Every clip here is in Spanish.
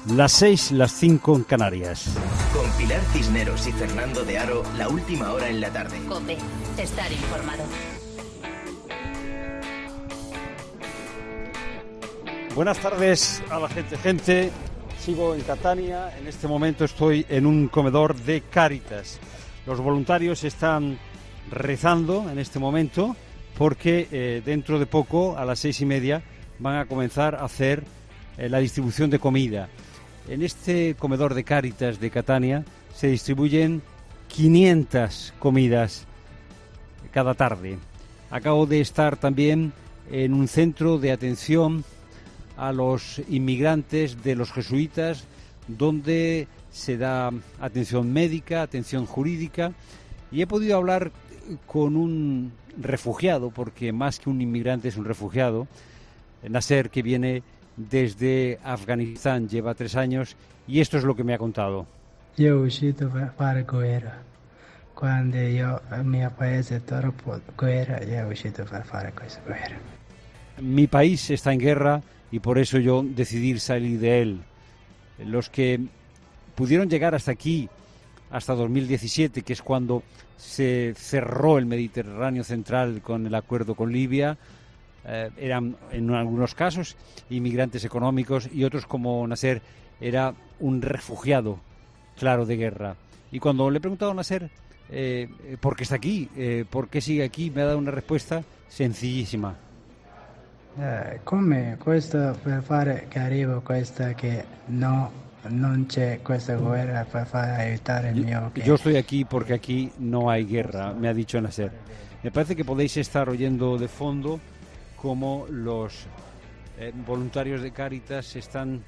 Las 6, las 5 en Canarias. Con Pilar Cisneros y Fernando de Aro, la última hora en la tarde. COPE, estar informado. Buenas tardes a la gente. Sigo en Catania. En este momento estoy en un comedor de Cáritas. Los voluntarios están rezando en este momento porque dentro de poco, a las 6:30, van a comenzar a hacer la distribución de comida. En este comedor de Cáritas de Catania se distribuyen 500 comidas cada tarde. Acabo de estar también en un centro de atención a los inmigrantes de los jesuitas, donde se da atención médica, atención jurídica, y he podido hablar con un refugiado, porque más que un inmigrante es un refugiado, Nasser, que viene desde Afganistán, lleva 3 años, y esto es lo que me ha contado. Yo he uscito para guerra. Cuando yo mi país estaba por guerra, yo he uscito para fare questa guerra. Mi país está en guerra y por eso yo decidí salir de él. Los que pudieron llegar hasta aquí, hasta 2017, que es cuando se cerró el Mediterráneo central con el acuerdo con Libia, eran en algunos casos inmigrantes económicos y otros, como Nasser, era un refugiado, claro, de guerra. Y cuando le he preguntado a Nasser por qué está aquí, por qué sigue aquí, me ha dado una respuesta sencillísima. Come questo per fare che arrivo questa che non c'è questa guerra per far aiutare il mio. Yo estoy aquí porque aquí no hay guerra, me ha dicho Nasser. Me parece que podéis estar oyendo de fondo cómo los voluntarios de Cáritas están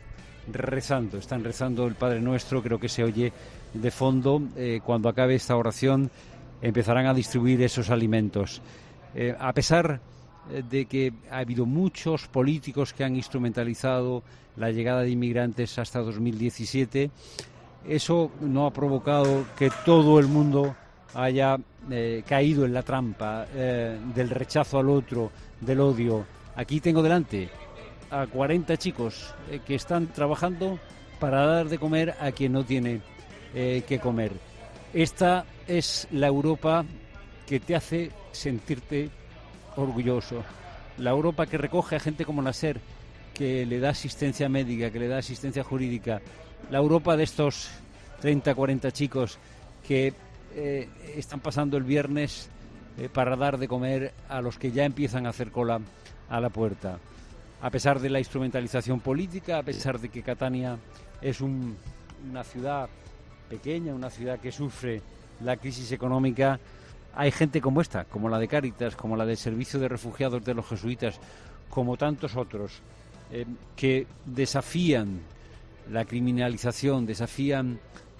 rezando el Padre Nuestro. Creo que se oye de fondo. Cuando acabe esta oración empezarán a distribuir esos alimentos. A pesar de que ha habido muchos políticos que han instrumentalizado la llegada de inmigrantes hasta 2017, eso no ha provocado que todo el mundo haya caído en la trampa del rechazo al otro, del odio. Aquí tengo delante a 40 chicos que están trabajando para dar de comer a quien no tiene que comer. Esta es la Europa que te hace sentirte orgulloso. La Europa que recoge a gente como Nasser, que le da asistencia médica, que le da asistencia jurídica. La Europa de estos 30, 40 chicos que están pasando el viernes para dar de comer a los que ya empiezan a hacer cola a la puerta. A pesar de la instrumentalización política, a pesar de que Catania es una ciudad pequeña, una ciudad que sufre la crisis económica, hay gente como esta, como la de Cáritas, como la del Servicio de Refugiados de los Jesuitas, como tantos otros, que desafían la criminalización, desafían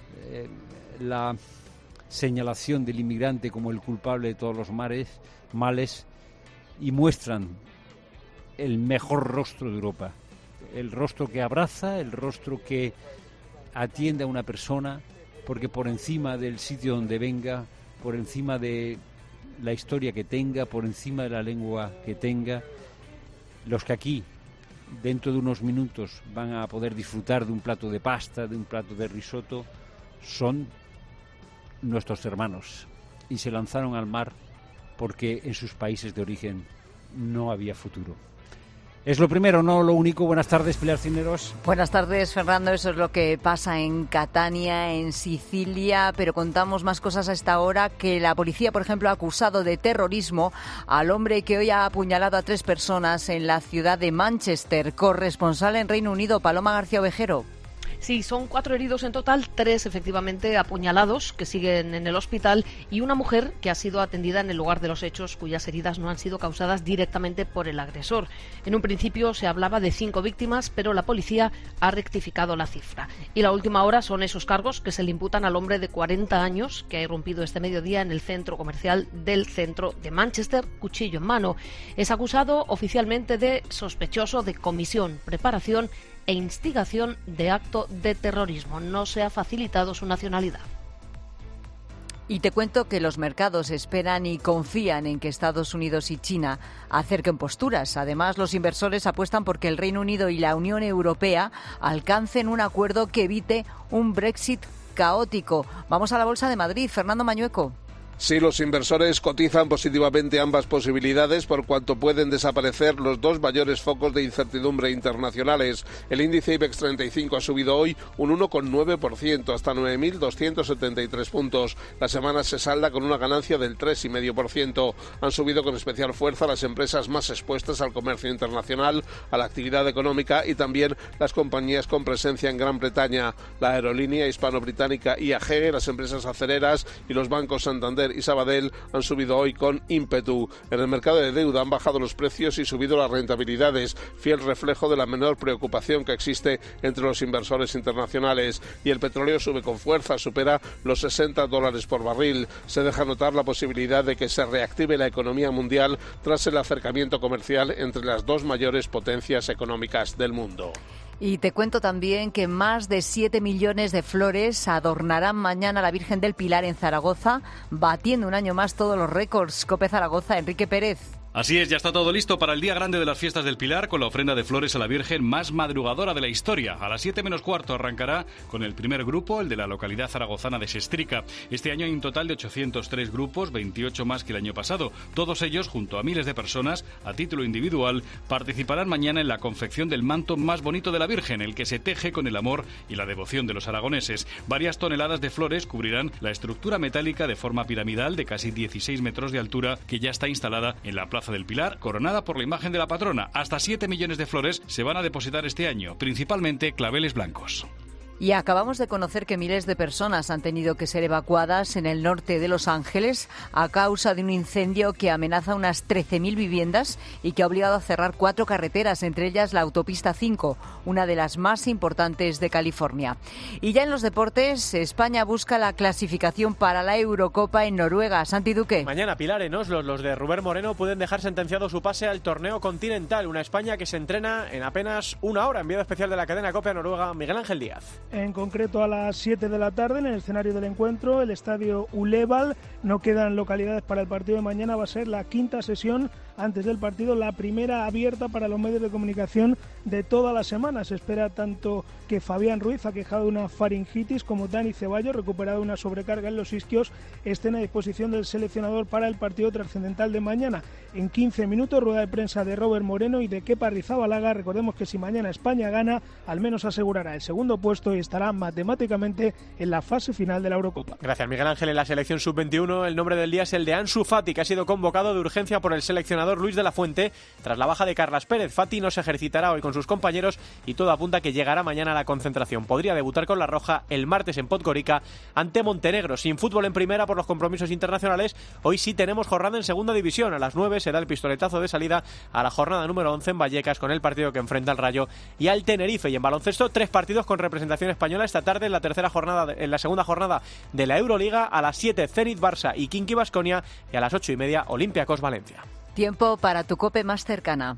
la señalación del inmigrante como el culpable de todos los males y muestran el mejor rostro de Europa, el rostro que abraza, el rostro que atiende a una persona, porque por encima del sitio donde venga, por encima de la historia que tenga, por encima de la lengua que tenga, los que aquí, dentro de unos minutos, van a poder disfrutar de un plato de pasta, de un plato de risotto, son nuestros hermanos, y se lanzaron al mar porque en sus países de origen no había futuro. Es lo primero, no lo único. Buenas tardes, Pilar Cisneros. Buenas tardes, Fernando. Eso es lo que pasa en Catania, en Sicilia, pero contamos más cosas a esta hora. Que la policía, por ejemplo, ha acusado de terrorismo al hombre que hoy ha apuñalado a 3 personas en la ciudad de Manchester. Corresponsal en Reino Unido, Paloma García Ovejero. Sí, son 4 heridos en total, 3 efectivamente apuñalados que siguen en el hospital y una mujer que ha sido atendida en el lugar de los hechos, cuyas heridas no han sido causadas directamente por el agresor. En un principio se hablaba de 5 víctimas, pero la policía ha rectificado la cifra. Y la última hora son esos cargos que se le imputan al hombre de 40 años que ha irrumpido este mediodía en el centro comercial del centro de Manchester, cuchillo en mano. Es acusado oficialmente de sospechoso de comisión, preparación e instigación de acto de terrorismo. No se ha facilitado su nacionalidad. Y te cuento que los mercados esperan y confían en que Estados Unidos y China acerquen posturas. Además, los inversores apuestan por que el Reino Unido y la Unión Europea alcancen un acuerdo que evite un Brexit caótico. Vamos a la Bolsa de Madrid. Fernando Mañueco. Sí, los inversores cotizan positivamente ambas posibilidades por cuanto pueden desaparecer los dos mayores focos de incertidumbre internacionales. El índice IBEX 35 ha subido hoy un 1,9% hasta 9.273 puntos. La semana se salda con una ganancia del 3,5%. Han subido con especial fuerza las empresas más expuestas al comercio internacional, a la actividad económica y también las compañías con presencia en Gran Bretaña. La aerolínea hispano-británica IAG, las empresas acereras y los bancos Santander y Sabadell han subido hoy con ímpetu. En el mercado de deuda han bajado los precios y subido las rentabilidades, fiel reflejo de la menor preocupación que existe entre los inversores internacionales. Y el petróleo sube con fuerza, supera los $60 por barril. Se deja notar la posibilidad de que se reactive la economía mundial tras el acercamiento comercial entre las dos mayores potencias económicas del mundo. Y te cuento también que más de 7 millones de flores adornarán mañana la Virgen del Pilar en Zaragoza, batiendo un año más todos los récords. COPE Zaragoza, Enrique Pérez. Así es, ya está todo listo para el día grande de las fiestas del Pilar, con la ofrenda de flores a la Virgen más madrugadora de la historia. A las 7 menos cuarto arrancará con el primer grupo, el de la localidad zaragozana de Sestrica. Este año hay un total de 803 grupos, 28 más que el año pasado. Todos ellos, junto a miles de personas, a título individual, participarán mañana en la confección del manto más bonito de la Virgen, el que se teje con el amor y la devoción de los aragoneses. Varias toneladas de flores cubrirán la estructura metálica de forma piramidal de casi 16 metros de altura que ya está instalada en la Plaza del Pilar, coronada por la imagen de la patrona. Hasta 7 millones de flores se van a depositar este año, principalmente claveles blancos. Y acabamos de conocer que miles de personas han tenido que ser evacuadas en el norte de Los Ángeles a causa de un incendio que amenaza unas 13.000 viviendas y que ha obligado a cerrar 4 carreteras, entre ellas la autopista 5, una de las más importantes de California. Y ya en los deportes, España busca la clasificación para la Eurocopa en Noruega. Santi Duque. Mañana, Pilar, en Oslo, los de Rubén Moreno pueden dejar sentenciado su pase al torneo continental. Una España que se entrena en apenas una hora. Enviado especial de la cadena COPE a Noruega, Miguel Ángel Díaz. En concreto a las 7 de la tarde en el escenario del encuentro, el estadio Uleval. No quedan localidades para el partido de mañana, va a ser la quinta sesión antes del partido, la primera abierta para los medios de comunicación de toda la semana. Se espera tanto que Fabián Ruiz, aquejado de una faringitis, como Dani Ceballos, recuperado de una sobrecarga en los isquios, estén a disposición del seleccionador para el partido trascendental de mañana. En 15 minutos, rueda de prensa de Robert Moreno y de Kepa Arrizabalaga. Recordemos que si mañana España gana, al menos asegurará el segundo puesto y estará matemáticamente en la fase final de la Eurocopa. Gracias, Miguel Ángel. En la selección sub-21, el nombre del día es el de Ansu Fati, que ha sido convocado de urgencia por el seleccionador Luis de la Fuente tras la baja de Carlas Pérez. Fati no se ejercitará hoy con sus compañeros y todo apunta a que llegará mañana a la concentración. Podría debutar con la roja el martes en Podgorica ante Montenegro. Sin fútbol en primera por los compromisos internacionales, hoy sí tenemos jornada en segunda división. A las 9 se da el pistoletazo de salida a la jornada número 11 en Vallecas, con el partido que enfrenta al Rayo y al Tenerife. Y en baloncesto, 3 partidos con representación española esta tarde en la segunda jornada de la Euroliga. A las 7 Zenit Barça y Kinky Baskonia, y a las 8:30 Olympiacos Valencia. Tiempo para tu COPE más cercana.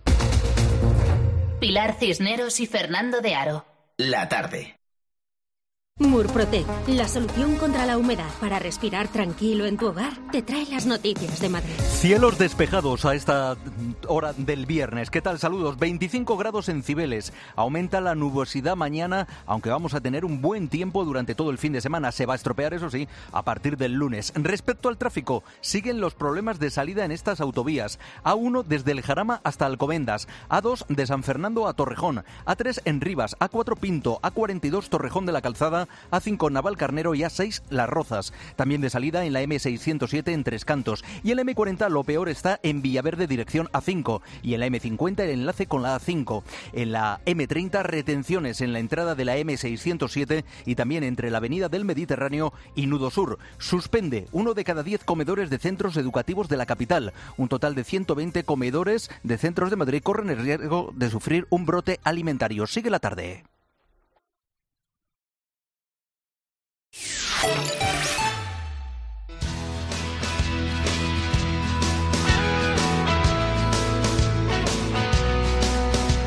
Pilar Cisneros y Fernando de Aro. La tarde. Murprotec, la solución contra la humedad para respirar tranquilo en tu hogar, te trae las noticias de Madrid. Cielos despejados a esta hora del viernes. ¿Qué tal? Saludos. 25 grados en Cibeles. Aumenta la nubosidad mañana, aunque vamos a tener un buen tiempo durante todo el fin de semana. Se va a estropear, eso sí, a partir del lunes. Respecto al tráfico, siguen los problemas de salida en estas autovías. A1 desde el Jarama hasta Alcobendas, A2 de San Fernando a Torrejón, A3 en Rivas, A4 Pinto, A42 Torrejón de la Calzada, A5 Navalcarnero y A6 Las Rozas. También de salida en la M607 en Tres Cantos. Y en la M40 lo peor está en Villaverde dirección A5. Y en la M50 el enlace con la A5. En la M30 retenciones en la entrada de la M607 y también entre la Avenida del Mediterráneo y Nudo Sur. Suspende 1 de cada 10 comedores de centros educativos de la capital. Un total de 120 comedores de centros de Madrid corren el riesgo de sufrir un brote alimentario. Sigue la tarde.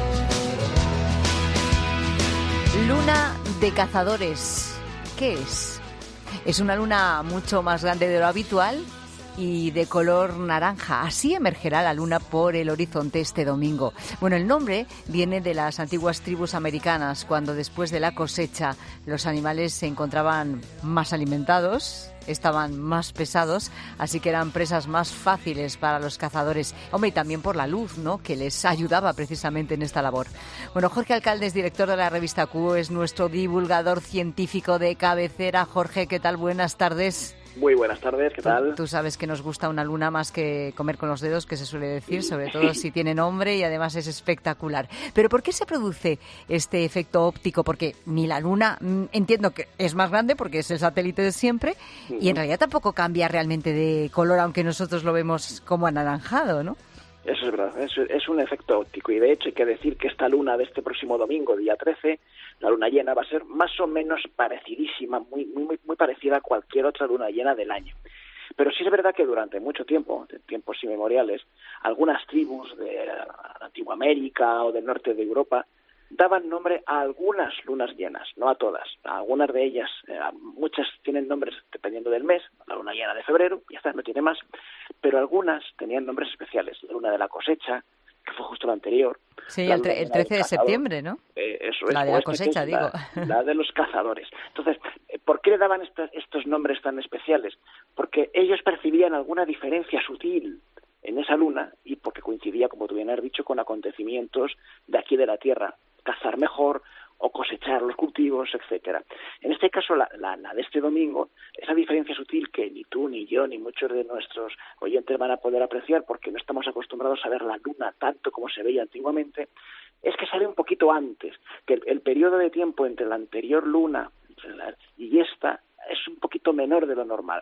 Luna de cazadores. ¿Qué es? Es una luna mucho más grande de lo habitual y de color naranja. Así emergerá la luna por el horizonte este domingo. Bueno, el nombre viene de las antiguas tribus americanas, cuando después de la cosecha los animales se encontraban más alimentados, estaban más pesados, así que eran presas más fáciles para los cazadores. Hombre, y también por la luz, ¿no?, que les ayudaba precisamente en esta labor. Bueno, Jorge Alcalde es director de la revista Q, es nuestro divulgador científico de cabecera. Jorge, ¿qué tal? Buenas tardes. Muy buenas tardes, ¿qué tal? Tú sabes que nos gusta una luna más que comer con los dedos, que se suele decir, sobre todo si tiene nombre y además es espectacular. Pero ¿por qué se produce este efecto óptico? Porque ni la luna, entiendo que es más grande porque es el satélite de siempre, y en realidad tampoco cambia realmente de color, aunque nosotros lo vemos como anaranjado, ¿no? Eso es verdad, es un efecto óptico, y de hecho hay que decir que esta luna de este próximo domingo, día 13, la luna llena va a ser más o menos parecidísima, muy parecida a cualquier otra luna llena del año. Pero sí es verdad que durante mucho tiempo, de tiempos inmemoriales, algunas tribus de Antigua América o del norte de Europa daban nombre a algunas lunas llenas, no a todas. A algunas de ellas, muchas tienen nombres dependiendo del mes, la luna llena de febrero, ya está, no tiene más, pero algunas tenían nombres especiales, la luna de la cosecha, que fue justo la anterior. Sí, el 13 de septiembre, ¿no? Eso es. La de la cosecha, digo. La de los cazadores. Entonces, ¿por qué le daban estos nombres tan especiales? Porque ellos percibían alguna diferencia sutil en esa luna, y porque coincidía, como tú bien has dicho, con acontecimientos de aquí de la Tierra, cazar mejor o cosechar los cultivos, etcétera. En este caso, la de este domingo, esa diferencia sutil que ni tú, ni yo, ni muchos de nuestros oyentes van a poder apreciar porque no estamos acostumbrados a ver la luna tanto como se veía antiguamente, es que sale un poquito antes, que el periodo de tiempo entre la anterior luna y esta es un poquito menor de lo normal.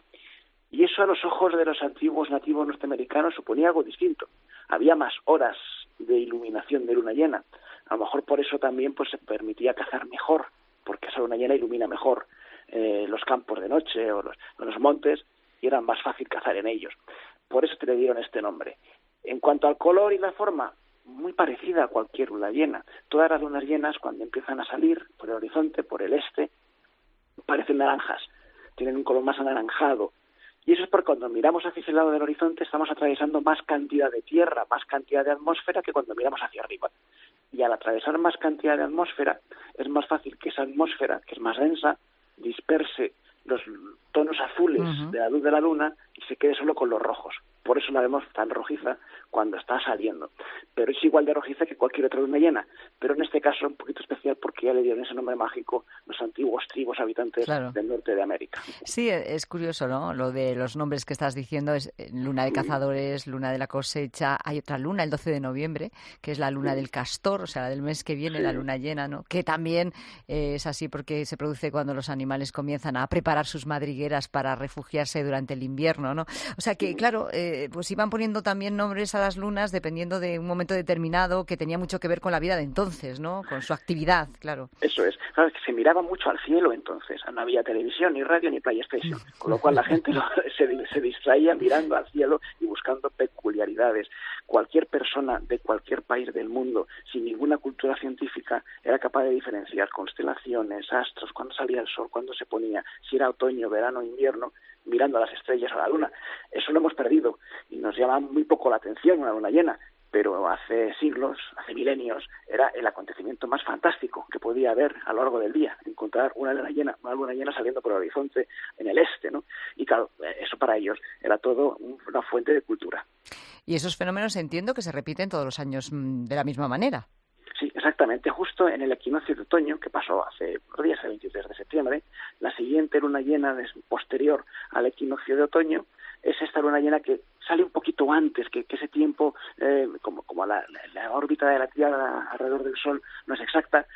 Y eso a los ojos de los antiguos nativos norteamericanos suponía algo distinto. Había más horas de iluminación de luna llena. A lo mejor por eso también pues se permitía cazar mejor, porque esa luna llena ilumina mejor los campos de noche o los montes, y era más fácil cazar en ellos. Por eso te le dieron este nombre. En cuanto al color y la forma, muy parecida a cualquier luna llena. Todas las lunas llenas, cuando empiezan a salir por el horizonte, por el este, parecen naranjas, tienen un color más anaranjado. Y eso es porque cuando miramos hacia ese lado del horizonte estamos atravesando más cantidad de tierra, más cantidad de atmósfera que cuando miramos hacia arriba. Y al atravesar más cantidad de atmósfera, es más fácil que esa atmósfera, que es más densa, disperse los tonos azules de la luz de la luna y se quede solo con los rojos. Por eso la vemos tan rojiza cuando está saliendo. Pero es igual de rojiza que cualquier otra luna llena. Pero en este caso un poquito especial porque ya le dieron ese nombre mágico los antiguos tribus habitantes del norte de América. Sí, es curioso, ¿no? Lo de los nombres que estás diciendo es luna de cazadores, luna de la cosecha. Hay otra luna, el 12 de noviembre, que es la luna del castor, o sea, la del mes que viene, la luna llena, ¿no? Que también es así porque se produce cuando los animales comienzan a preparar sus madrigueras para refugiarse durante el invierno, ¿no? O sea que, claro, pues iban poniendo también nombres a las lunas dependiendo de un momento determinado que tenía mucho que ver con la vida de entonces, ¿no? Con su actividad, claro. Eso es. Claro, que se miraba mucho al cielo entonces. No había televisión, ni radio, ni PlayStation. Con lo cual la gente se distraía mirando al cielo y buscando peculiaridades. Cualquier persona de cualquier país del mundo, sin ninguna cultura científica, era capaz de diferenciar constelaciones, astros, cuándo salía el sol, cuándo se ponía, si era otoño, verano, invierno, mirando a las estrellas o a la luna. Eso lo hemos perdido y nos llama muy poco la atención una luna llena, pero hace siglos, hace milenios, era el acontecimiento más fantástico que podía haber a lo largo del día, encontrar una luna llena saliendo por el horizonte en el este, ¿no? Y claro, eso para ellos era todo una fuente de cultura. Y esos fenómenos entiendo que se repiten todos los años de la misma manera. Sí, exactamente. Justo en el equinoccio de otoño, que pasó hace unos días, el 23 de septiembre, la siguiente luna llena posterior al equinoccio de otoño es esta luna llena que sale un poquito antes, que ese tiempo, como la órbita de la Tierra alrededor del Sol no es exacta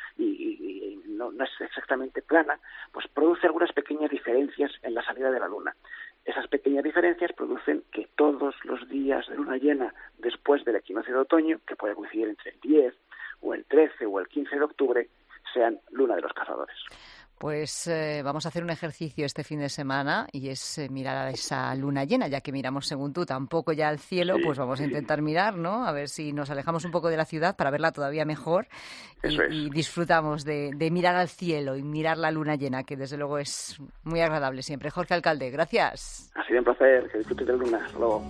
y no es exactamente plana, pues produce algunas pequeñas diferencias en la salida de la luna. Esas pequeñas diferencias producen que todos los días de luna llena después del equinoccio de otoño, que puede coincidir entre el 10 o el 13 o el 15 de octubre, sean Luna de los Cazadores. Pues vamos a hacer un ejercicio este fin de semana y es mirar a esa luna llena, ya que miramos, según tú, tampoco ya al cielo, pues vamos a intentar mirar, ¿no? A ver si nos alejamos un poco de la ciudad para verla todavía mejor y disfrutamos de mirar al cielo y mirar la luna llena, que desde luego es muy agradable siempre. Jorge Alcalde, gracias. Ha sido un placer, que disfrutes de la luna. Hasta luego.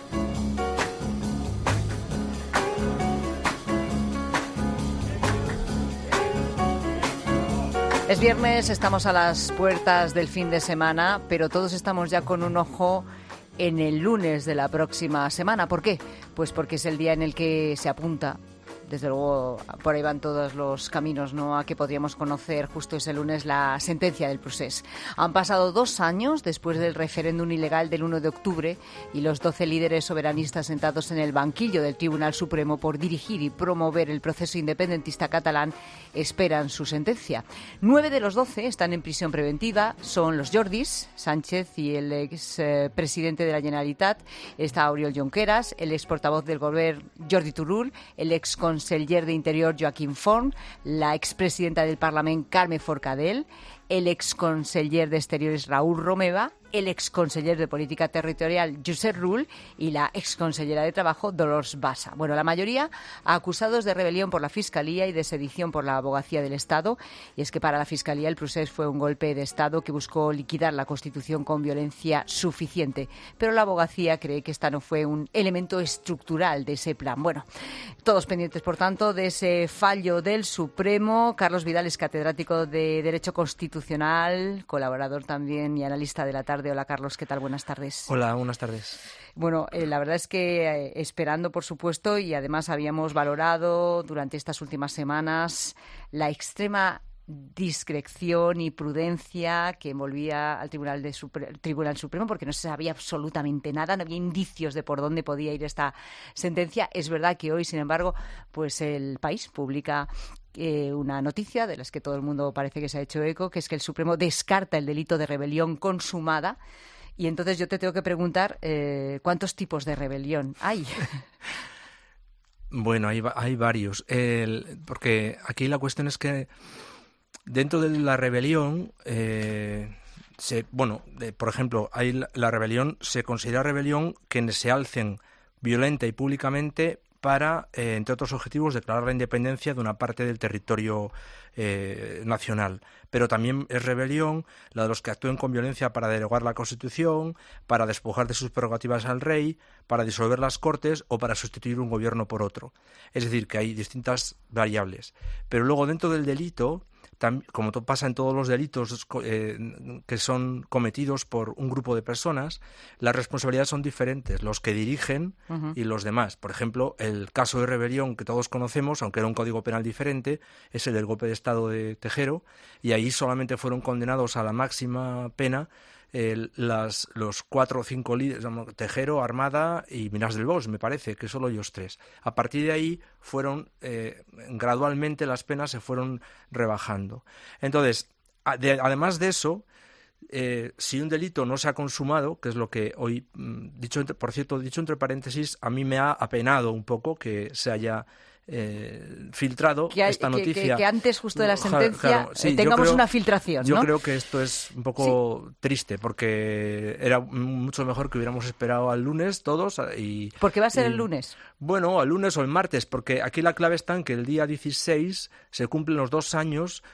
Es viernes, estamos a las puertas del fin de semana, pero todos estamos ya con un ojo en el lunes de la próxima semana. ¿Por qué? Pues porque es el día en el que se apunta. Desde luego, por ahí van todos los caminos, ¿no?, a que podríamos conocer justo ese lunes la sentencia del procés. Han pasado 2 años después del referéndum ilegal del 1 de octubre y los 12 líderes soberanistas sentados en el banquillo del Tribunal Supremo por dirigir y promover el proceso independentista catalán esperan su sentencia. 9 de los 12 están en prisión preventiva, son los Jordis, Sánchez y el expresidente de la Generalitat, está Oriol Junqueras, el ex portavoz del Gobierno Jordi Turull, el ex conseller de Interior Joaquim Forn, la expresidenta del Parlament Carme Forcadell, el ex conseller de Exteriores Raúl Romeva, el ex conseller de Política Territorial Josep Rull y la ex consellera de Trabajo Dolors Bassa. Bueno, la mayoría acusados de rebelión por la Fiscalía y de sedición por la Abogacía del Estado. Y es que para la Fiscalía el procés fue un golpe de Estado que buscó liquidar la Constitución con violencia suficiente. Pero la Abogacía cree que esta no fue un elemento estructural de ese plan. Bueno, todos pendientes, por tanto, de ese fallo del Supremo. Carlos Vidal es catedrático de Derecho Constitucional, colaborador también y analista de La Tarde. Hola, Carlos, ¿qué tal? Buenas tardes. Hola, buenas tardes. Bueno, la verdad es que esperando, por supuesto, y además habíamos valorado durante estas últimas semanas la extrema discreción y prudencia que envolvía al Tribunal Supremo, porque no se sabía absolutamente nada, no había indicios de por dónde podía ir esta sentencia. Es verdad que hoy, sin embargo, pues El País publica una noticia de las que todo el mundo parece que se ha hecho eco, que es que el Supremo descarta el delito de rebelión consumada. Y entonces yo te tengo que preguntar, ¿cuántos tipos de rebelión hay? Bueno, hay varios, porque aquí la cuestión es que dentro de la rebelión, por ejemplo, la rebelión, se considera rebelión quienes se alcen violenta y públicamente para, entre otros objetivos, declarar la independencia de una parte del territorio nacional. Pero también es rebelión la de los que actúen con violencia para derogar la Constitución, para despojar de sus prerrogativas al rey, para disolver las Cortes o para sustituir un gobierno por otro. Es decir, que hay distintas variables. Pero luego, dentro del delito, como pasa en todos los delitos que son cometidos por un grupo de personas, las responsabilidades son diferentes, los que dirigen y los demás. Por ejemplo, el caso de rebelión que todos conocemos, aunque era un código penal diferente, es el del golpe de Estado de Tejero, y ahí solamente fueron condenados a la máxima pena los 4 o 5 líderes, Tejero, Armada y Minas del Bosch, me parece, que solo ellos 3. A partir de ahí fueron gradualmente las penas se fueron rebajando. Entonces, además de eso, si un delito no se ha consumado, que es lo que hoy, dicho entre paréntesis, a mí me ha apenado un poco que se haya filtrado esta noticia. Que antes justo de la sentencia tengamos una filtración, ¿no? Yo creo que esto es un poco triste, porque era mucho mejor que hubiéramos esperado al lunes todos. ¿Por qué va a ser el lunes? Bueno, al lunes o el martes, porque aquí la clave está en que el día 16 se cumplen los 2 años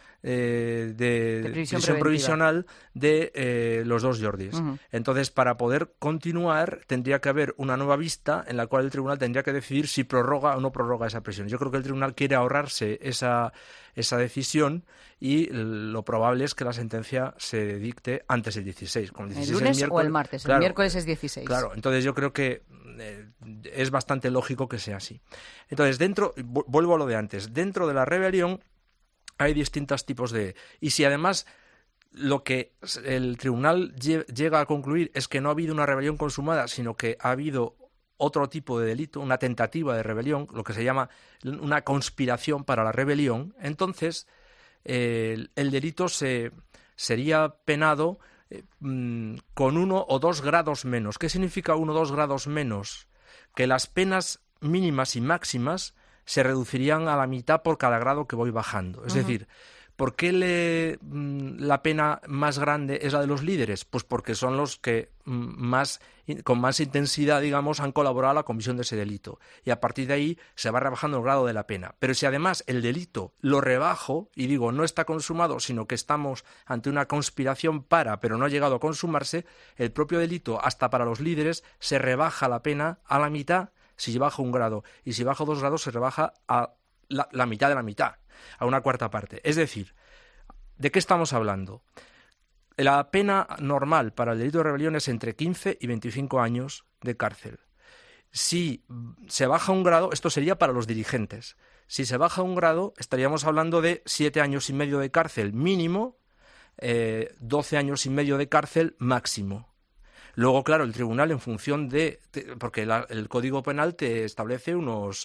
de prisión provisional de los 2 Jordis. Entonces, para poder continuar, tendría que haber una nueva vista en la cual el tribunal tendría que decidir si prorroga o no prorroga esa prisión. Yo creo que el tribunal quiere ahorrarse esa decisión, y lo probable es que la sentencia se dicte antes del 16. Como el 16 ¿El lunes o el martes? Claro, el miércoles es 16. Claro, entonces yo creo que es bastante lógico que sea así. Entonces, vuelvo a lo de antes, dentro de la rebelión hay distintos tipos de... Y si además lo que el tribunal llega a concluir es que no ha habido una rebelión consumada, sino que ha habido otro tipo de delito, una tentativa de rebelión, lo que se llama una conspiración para la rebelión, entonces el delito sería penado con 1 o 2 grados menos. ¿Qué significa 1 o 2 grados menos? Que las penas mínimas y máximas se reducirían a la mitad por cada grado que voy bajando. Es decir, ¿Por qué la pena más grande es la de los líderes? Pues porque son los que con más intensidad, digamos, han colaborado a la comisión de ese delito. Y a partir de ahí se va rebajando el grado de la pena. Pero si además el delito lo rebajo, y digo, no está consumado, sino que estamos ante una conspiración pero no ha llegado a consumarse, el propio delito, hasta para los líderes, se rebaja la pena a la mitad si baja 1 grado. Y si baja 2 grados, se rebaja a la mitad de la mitad, a 1/4 parte. Es decir, ¿de qué estamos hablando? La pena normal para el delito de rebelión es entre 15 y 25 años de cárcel. Si se baja 1 grado, esto sería para los dirigentes. Si se baja 1 grado, estaríamos hablando de 7 años y medio de cárcel mínimo, 12 años y medio de cárcel máximo. Luego, claro, el tribunal, en función porque el Código Penal te establece unas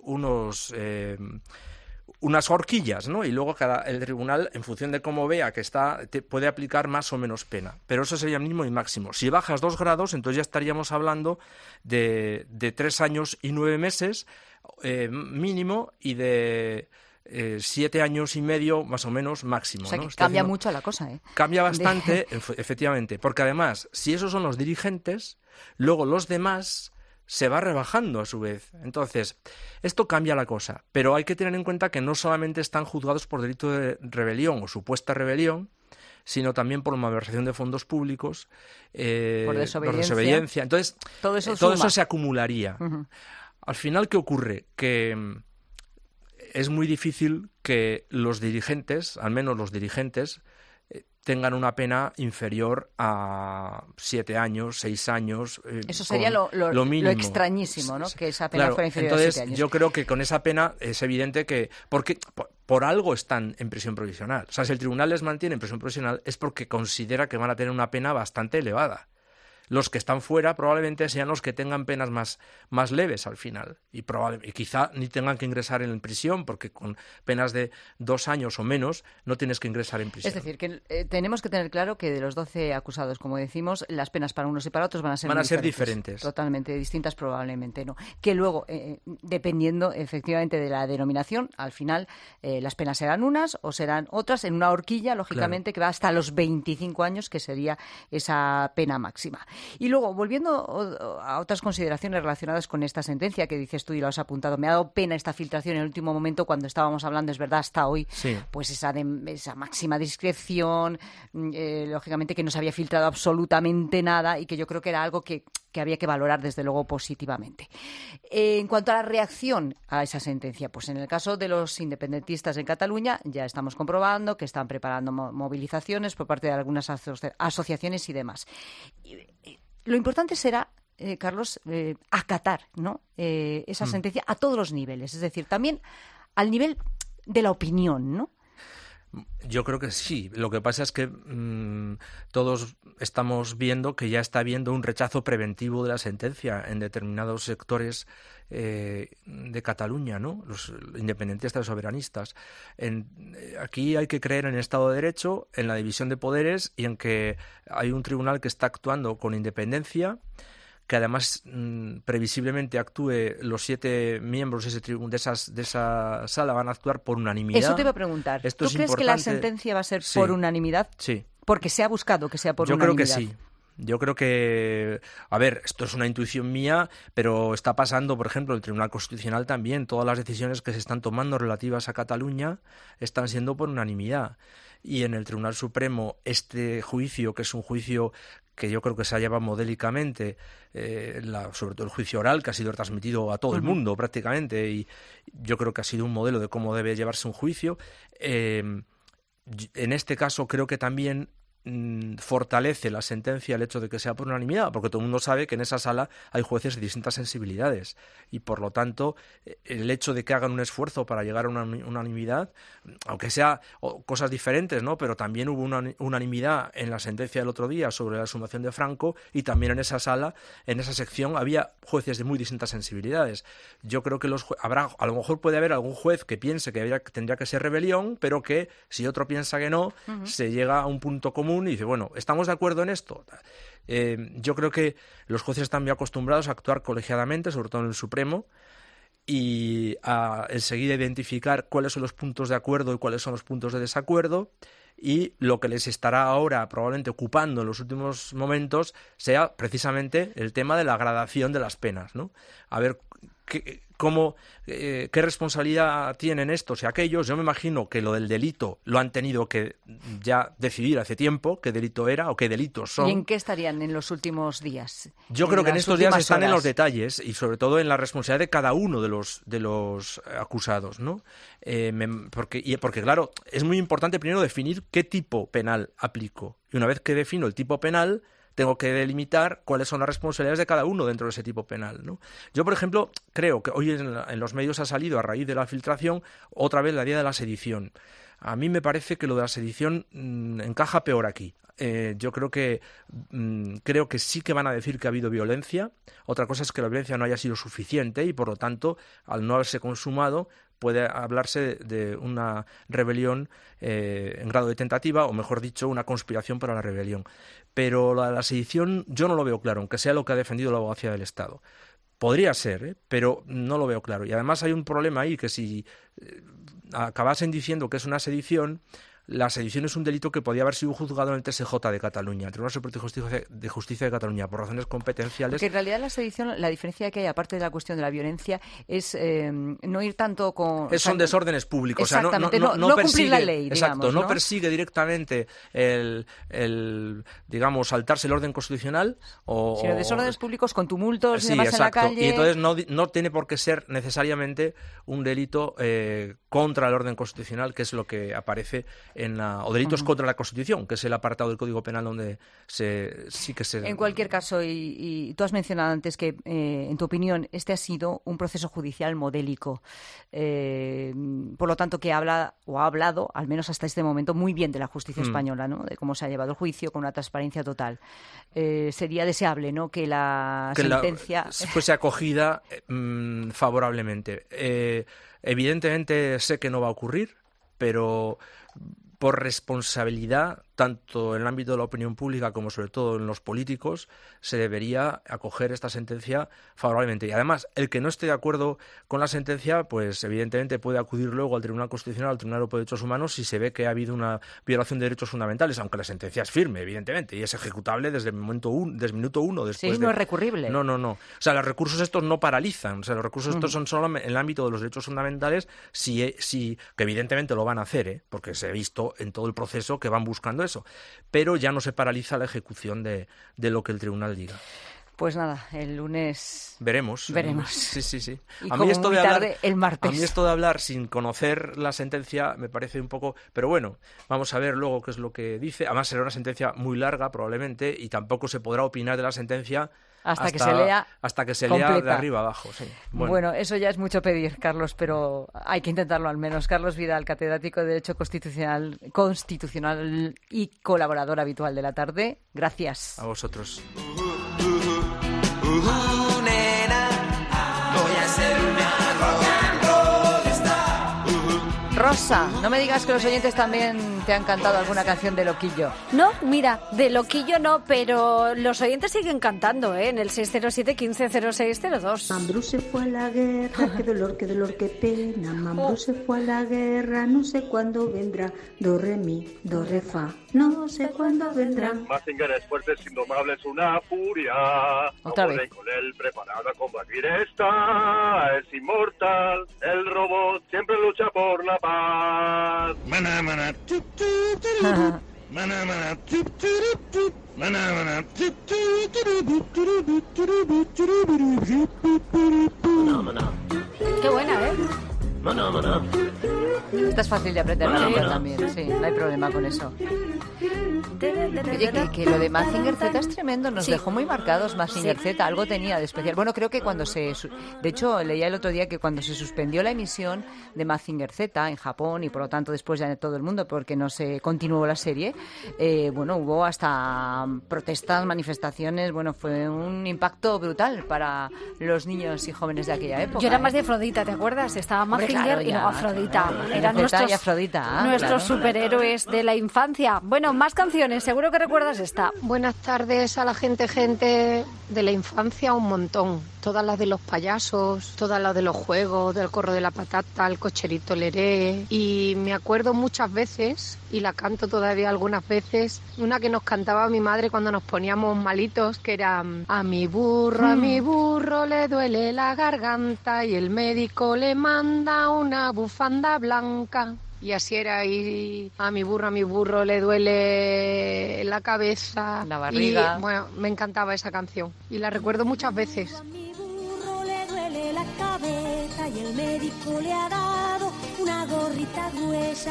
horquillas, ¿no? Y luego el tribunal, en función de cómo vea que te puede aplicar más o menos pena. Pero eso sería mínimo y máximo. Si bajas 2 grados, entonces ya estaríamos hablando de 3 años y 9 meses mínimo y de 7 años y medio más o menos máximo. O sea, ¿no? que cambia mucho la cosa, ¿eh? Cambia bastante, efectivamente, porque además, si esos son los dirigentes, luego los demás se va rebajando a su vez. Entonces, esto cambia la cosa, pero hay que tener en cuenta que no solamente están juzgados por delito de rebelión o supuesta rebelión, sino también por malversación de fondos públicos, por desobediencia. Entonces, todo eso se acumularía. Uh-huh. Al final, ¿qué ocurre? Que es muy difícil que los dirigentes, al menos los dirigentes, tengan una pena inferior a 7 años, 6 años. Eso sería lo extrañísimo, ¿no? Que esa pena fuera inferior a 7 años. Yo creo que con esa pena es evidente que... Porque por algo están en prisión provisional. O sea, si el tribunal les mantiene en prisión provisional es porque considera que van a tener una pena bastante elevada. Los que están fuera probablemente sean los que tengan penas más leves al final y quizá ni tengan que ingresar en prisión, porque con penas de 2 años o menos no tienes que ingresar en prisión. Es decir, que tenemos que tener claro que de los 12 acusados, como decimos, las penas para unos y para otros van a ser diferentes. Totalmente distintas probablemente, ¿no? Que luego, dependiendo efectivamente de la denominación, al final las penas serán unas o serán otras en una horquilla, lógicamente, claro, que va hasta los 25 años, que sería esa pena máxima. Y luego, volviendo a otras consideraciones relacionadas con esta sentencia que dices tú y lo has apuntado, me ha dado pena esta filtración en el último momento cuando estábamos hablando, es verdad, hasta hoy, sí, pues esa máxima discreción, lógicamente que no se había filtrado absolutamente nada y que yo creo que era algo que había que valorar desde luego positivamente. En cuanto a la reacción a esa sentencia, pues en el caso de los independentistas en Cataluña ya estamos comprobando que están preparando movilizaciones por parte de algunas asociaciones y demás. Lo importante será, Carlos, acatar, ¿no? Esa sentencia a todos los niveles, es decir, también al nivel de la opinión, ¿no? Yo creo que sí. Lo que pasa es que todos estamos viendo que ya está habiendo un rechazo preventivo de la sentencia en determinados sectores de Cataluña, ¿no? Los independentistas soberanistas. Aquí hay que creer en el Estado de Derecho, en la división de poderes y en que hay un tribunal que está actuando con independencia, que además previsiblemente actúe, los 7 miembros de esa sala van a actuar por unanimidad. Eso te iba a preguntar. ¿Tú crees importante? Que la sentencia va a ser por unanimidad? Sí. Porque se ha buscado que sea por unanimidad. Yo creo que sí. Yo creo que, a ver, esto es una intuición mía, pero está pasando, por ejemplo, el Tribunal Constitucional también. Todas las decisiones que se están tomando relativas a Cataluña están siendo por unanimidad. Y en el Tribunal Supremo, este juicio, que es un juicio que yo creo que se ha llevado modélicamente, sobre todo el juicio oral, que ha sido transmitido a todo el mundo prácticamente, y yo creo que ha sido un modelo de cómo debe llevarse un juicio. En este caso creo que también fortalece la sentencia el hecho de que sea por unanimidad, porque todo el mundo sabe que en esa sala hay jueces de distintas sensibilidades y por lo tanto el hecho de que hagan un esfuerzo para llegar a una unanimidad, aunque sea cosas diferentes, ¿no? Pero también hubo una unanimidad en la sentencia del otro día sobre la exhumación de Franco y también en esa sala, en esa sección, había jueces de muy distintas sensibilidades. Yo creo que a lo mejor puede haber algún juez que piense que tendría que ser rebelión, pero que si otro piensa que no, se llega a un punto común y dice, bueno, ¿estamos de acuerdo en esto? Yo creo que los jueces están muy acostumbrados a actuar colegiadamente, sobre todo en el Supremo, y enseguida identificar cuáles son los puntos de acuerdo y cuáles son los puntos de desacuerdo, y lo que les estará ahora probablemente ocupando en los últimos momentos sea precisamente el tema de la gradación de las penas, ¿no? A ver qué responsabilidad tienen estos y aquellos. Yo me imagino que lo del delito lo han tenido que ya decidir hace tiempo, qué delito era o qué delitos son. ¿Y en qué estarían en los últimos días? Yo creo que en estos días están en los detalles y sobre todo en la responsabilidad de cada uno de los acusados, ¿no? Porque claro, es muy importante primero definir qué tipo penal aplico, y una vez que defino el tipo penal, tengo que delimitar cuáles son las responsabilidades de cada uno dentro de ese tipo penal, ¿no? Yo, por ejemplo, creo que hoy en los medios ha salido, a raíz de la filtración, otra vez la idea de la sedición. A mí me parece que lo de la sedición encaja peor aquí. Yo creo que sí que van a decir que ha habido violencia. Otra cosa es que la violencia no haya sido suficiente y, por lo tanto, al no haberse consumado, puede hablarse de una rebelión en grado de tentativa, o mejor dicho, una conspiración para la rebelión. Pero la sedición yo no lo veo claro, aunque sea lo que ha defendido la abogacía del Estado. Podría ser, pero no lo veo claro. Y además hay un problema ahí, que si acabasen diciendo que es una sedición, la sedición es un delito que podía haber sido juzgado en el TSJ de Cataluña, el Tribunal Superior de Justicia de Cataluña, por razones competenciales. Porque en realidad la sedición, la diferencia que hay, aparte de la cuestión de la violencia, es no ir tanto con... Son desórdenes públicos. Exactamente, no persigue, cumplir la ley, exacto, digamos, no persigue directamente digamos, saltarse el orden constitucional sino desórdenes públicos con tumultos y sí, demás exacto. en la calle. Y entonces no tiene por qué ser necesariamente un delito contra el orden constitucional, que es lo que aparece o delitos contra la Constitución, que es el apartado del Código Penal donde sí que se... En cualquier caso, y tú has mencionado antes que, en tu opinión, este ha sido un proceso judicial modélico. Por lo tanto, que ha hablado, al menos hasta este momento, muy bien de la justicia española, ¿no? De cómo se ha llevado el juicio con una transparencia total. Sería deseable, ¿no?, que la sentencia... fuese acogida favorablemente. Evidentemente sé que no va a ocurrir, pero por responsabilidad, tanto en el ámbito de la opinión pública como sobre todo en los políticos, se debería acoger esta sentencia favorablemente. Y además, el que no esté de acuerdo con la sentencia, pues evidentemente puede acudir luego al Tribunal Constitucional, al Tribunal Europeo de Derechos Humanos, si se ve que ha habido una violación de derechos fundamentales, aunque la sentencia es firme, evidentemente, y es ejecutable desde el minuto uno. Después no es recurrible. No. O sea, los recursos estos no paralizan. O sea, los recursos estos son solo en el ámbito de los derechos fundamentales, que evidentemente lo van a hacer, porque se ha visto en todo el proceso que van buscando eso, pero ya no se paraliza la ejecución de lo que el tribunal diga. Pues nada, el lunes veremos. Sí. Y como muy tarde, el martes. A mí esto de hablar sin conocer la sentencia me parece un poco... Pero bueno, vamos a ver luego qué es lo que dice. Además será una sentencia muy larga probablemente, y tampoco se podrá opinar de la sentencia hasta que se lea de arriba abajo. Sí. Bueno, eso ya es mucho pedir, Carlos, pero hay que intentarlo al menos. Carlos Vidal, catedrático de Derecho Constitucional y colaborador habitual de La Tarde. Gracias. A vosotros. Nena, voy a ser una rock and roll star. Rosa, no me digas que los oyentes también te han cantado alguna canción de Loquillo. No, mira, de Loquillo no, pero los oyentes siguen cantando, en el 607-150602. Mambrú se fue a la guerra, qué dolor, qué pena. Mambrú se fue a la guerra, no sé cuándo vendrá. Do, re, mi, do, re, fa, no sé cuándo vendrá. Mazinger es fuerte, es indomable, es una furia. Otra vez. Con él preparado a combatir esta, es inmortal. El robot siempre lucha por la paz. Maná, maná, maná, maná, qué buena, Esta es fácil de aprender también, sí, no hay problema con eso. Oye, que lo de Mazinger Z es tremendo, nos dejó muy marcados Mazinger Z, algo tenía de especial. Bueno, creo que de hecho leía el otro día que cuando se suspendió la emisión de Mazinger Z en Japón, y por lo tanto después ya en todo el mundo porque no se continuó la serie, hubo hasta protestas, manifestaciones, fue un impacto brutal para los niños y jóvenes de aquella época. Yo era más de Afrodita, ¿te acuerdas? Estaba Mazinger y luego Afrodita. Eran Rosetta y Afrodita. Nuestros superhéroes de la infancia. Bueno, más canciones, seguro que recuerdas esta. Buenas tardes a la gente de la infancia, un montón. Todas las de los payasos, todas las de los juegos, del corro de la patata, el cocherito leré. Y me acuerdo muchas veces, y la canto todavía algunas veces, una que nos cantaba mi madre cuando nos poníamos malitos, que era: a mi burro le duele la garganta y el médico le manda una bufanda blanca. Y así era, y a mi burro le duele la cabeza, la barriga. Y bueno, me encantaba esa canción y la recuerdo muchas veces. A mi burro le duele la cabeza y el médico le ha dado una gorrita gruesa,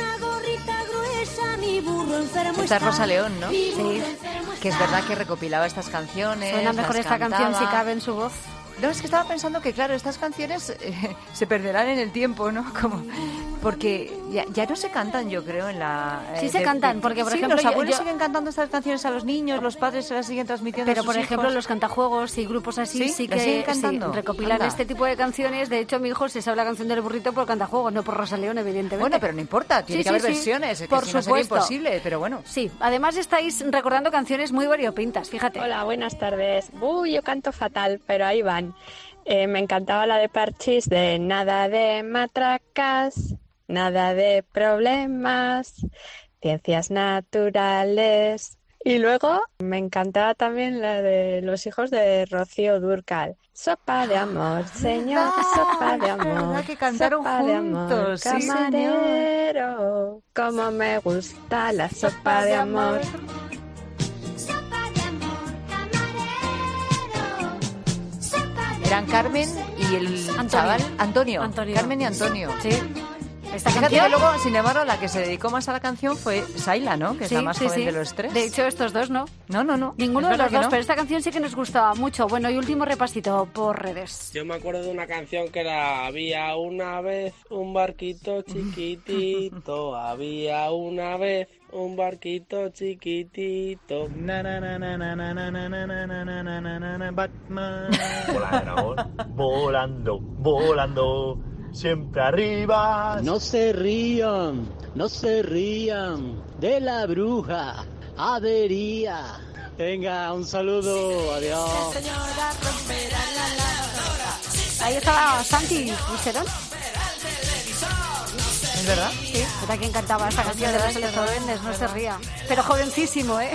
mi burro enfermo Esta es Rosa León, ¿no? Sí. Que es verdad que recopilaba estas canciones. Suena mejor esta canción si cabe en su voz. No, es que estaba pensando que, claro, estas canciones se perderán en el tiempo, ¿no? Como, porque ya no se cantan, yo creo, en la... Sí se cantan, porque, por ejemplo... los abuelos siguen cantando estas canciones a los niños, los padres se las siguen transmitiendo Pero, a sus por ejemplo, hijos. los cantajuegos y grupos así sí ¿las que siguen cantando? recopilan Anda. este tipo de canciones. De hecho, mi hijo se sabe la canción del burrito por cantajuegos, no por Rosa León, evidentemente. Bueno, pero no importa, tiene que haber versiones, que por si no supuesto. sería imposible, pero bueno. Sí, además estáis recordando canciones muy variopintas, fíjate. Hola, buenas tardes. Yo canto fatal, pero ahí van. Me encantaba la de Parchís, de nada de matracas, nada de problemas, ciencias naturales. Y luego me encantaba también la de los hijos de Rocío Dúrcal. Sopa de amor, señor, sopa de amor. Que cantaron sopa de amor, juntos, sí, camarero, cómo me gusta la sopa de amor. Eran Carmen y el chaval Antonio. Carmen y Antonio. Sí. Esta canción, que luego, sin embargo, la que se dedicó más a la canción fue Saila, ¿no? Que es la más joven de los tres. De hecho, estos dos no. No. Ninguno de los dos, pero esta canción sí que nos gustaba mucho. Bueno, y último repasito por redes. Yo me acuerdo de una canción que era: había una vez un barquito chiquitito, había una vez un barquito chiquitito. Batman. Volando, volando. Siempre arriba. No se rían de la bruja. Avería. Venga, un saludo, adiós. Ahí estaba Santi Buserón. ¿Es verdad? Sí, era quien cantaba esta canción de los electroduendes, no se ría. Pero jovencísimo, ¿eh?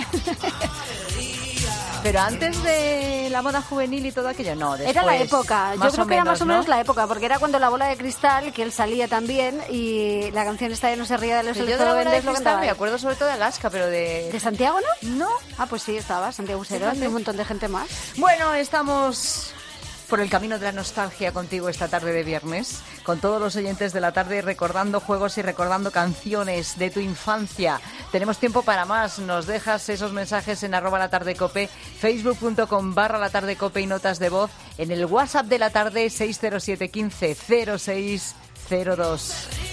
Pero antes de la moda juvenil y todo aquello, no, después. Era la época, yo creo que era más o menos ¿no? la época, porque era cuando La Bola de Cristal, que él salía también, y la canción esta de No se ría de los electroduendes lo cantaba. Me acuerdo sobre todo de Alaska, pero de... ¿De Santiago, no? No. Ah, pues sí, estaba Santiago Buserón y un montón de gente más. Bueno, estamos por el camino de la nostalgia contigo esta tarde de viernes, con todos los oyentes de la tarde recordando juegos y recordando canciones de tu infancia. Tenemos tiempo para más, nos dejas esos mensajes en @latardecope, facebook.com/latardecope y notas de voz, en el WhatsApp de la tarde 607 15 0602.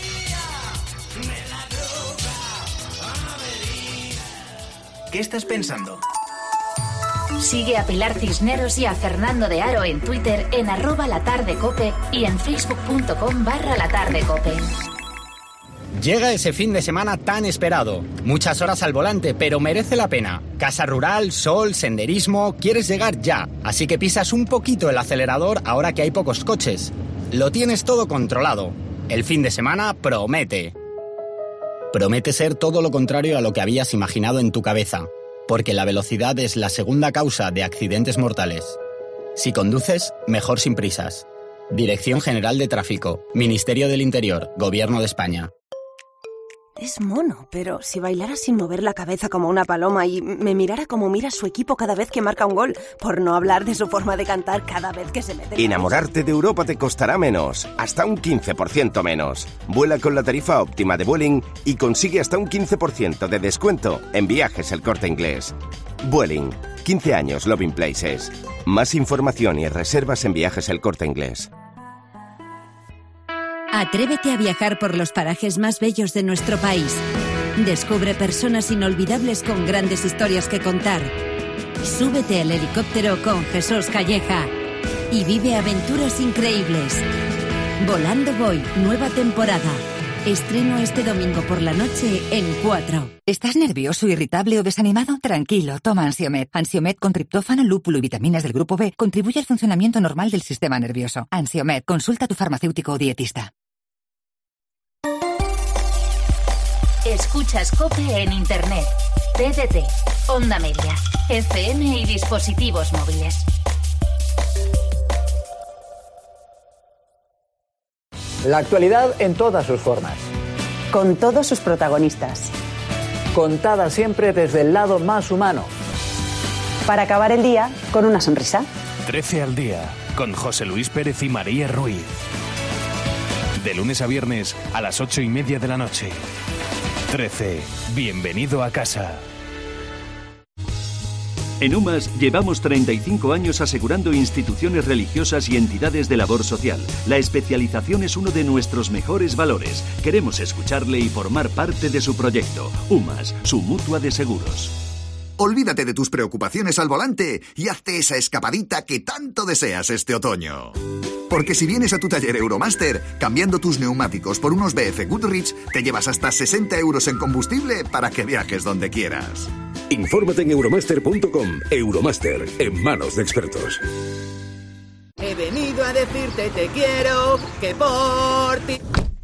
¿Qué estás pensando? Sigue a Pilar Cisneros y a Fernando de Aro en Twitter en @latardecope y en facebook.com/latardecope. Llega ese fin de semana tan esperado. Muchas horas al volante, pero merece la pena. Casa rural, sol, senderismo, quieres llegar ya. Así que pisas un poquito el acelerador ahora que hay pocos coches. Lo tienes todo controlado. El fin de semana promete. Promete ser todo lo contrario a lo que habías imaginado en tu cabeza. Porque la velocidad es la segunda causa de accidentes mortales. Si conduces, mejor sin prisas. Dirección General de Tráfico, Ministerio del Interior, Gobierno de España. Es mono, pero si bailara sin mover la cabeza como una paloma y me mirara como mira su equipo cada vez que marca un gol, por no hablar de su forma de cantar cada vez que se mete... Enamorarte de Europa te costará menos, hasta un 15% menos. Vuela con la tarifa óptima de Vueling y consigue hasta un 15% de descuento en viajes El Corte Inglés. Vueling, 15 años Loving Places. Más información y reservas en viajes El Corte Inglés. Atrévete a viajar por los parajes más bellos de nuestro país. Descubre personas inolvidables con grandes historias que contar. Súbete al helicóptero con Jesús Calleja y vive aventuras increíbles. Volando Voy, nueva temporada. Estreno este domingo por la noche en 4. ¿Estás nervioso, irritable o desanimado? Tranquilo, toma Ansiomed. Ansiomed con triptófano, lúpulo y vitaminas del grupo B contribuye al funcionamiento normal del sistema nervioso. Ansiomed, consulta a tu farmacéutico o dietista. Escuchas COPE en Internet, TDT, Onda Media, FM y dispositivos móviles. La actualidad en todas sus formas. Con todos sus protagonistas. Contada siempre desde el lado más humano. Para acabar el día con una sonrisa. 13 al día, con José Luis Pérez y María Ruiz. De lunes a viernes a las 8:30 de la noche. 13. Bienvenido a casa. En UMAS llevamos 35 años asegurando instituciones religiosas y entidades de labor social. La especialización es uno de nuestros mejores valores. Queremos escucharle y formar parte de su proyecto. UMAS, su mutua de seguros. Olvídate de tus preocupaciones al volante y hazte esa escapadita que tanto deseas este otoño. Porque si vienes a tu taller Euromaster, cambiando tus neumáticos por unos BF Goodrich, te llevas hasta 60 euros en combustible para que viajes donde quieras. Infórmate en euromaster.com. Euromaster, en manos de expertos. He venido a decirte te quiero, que por ti...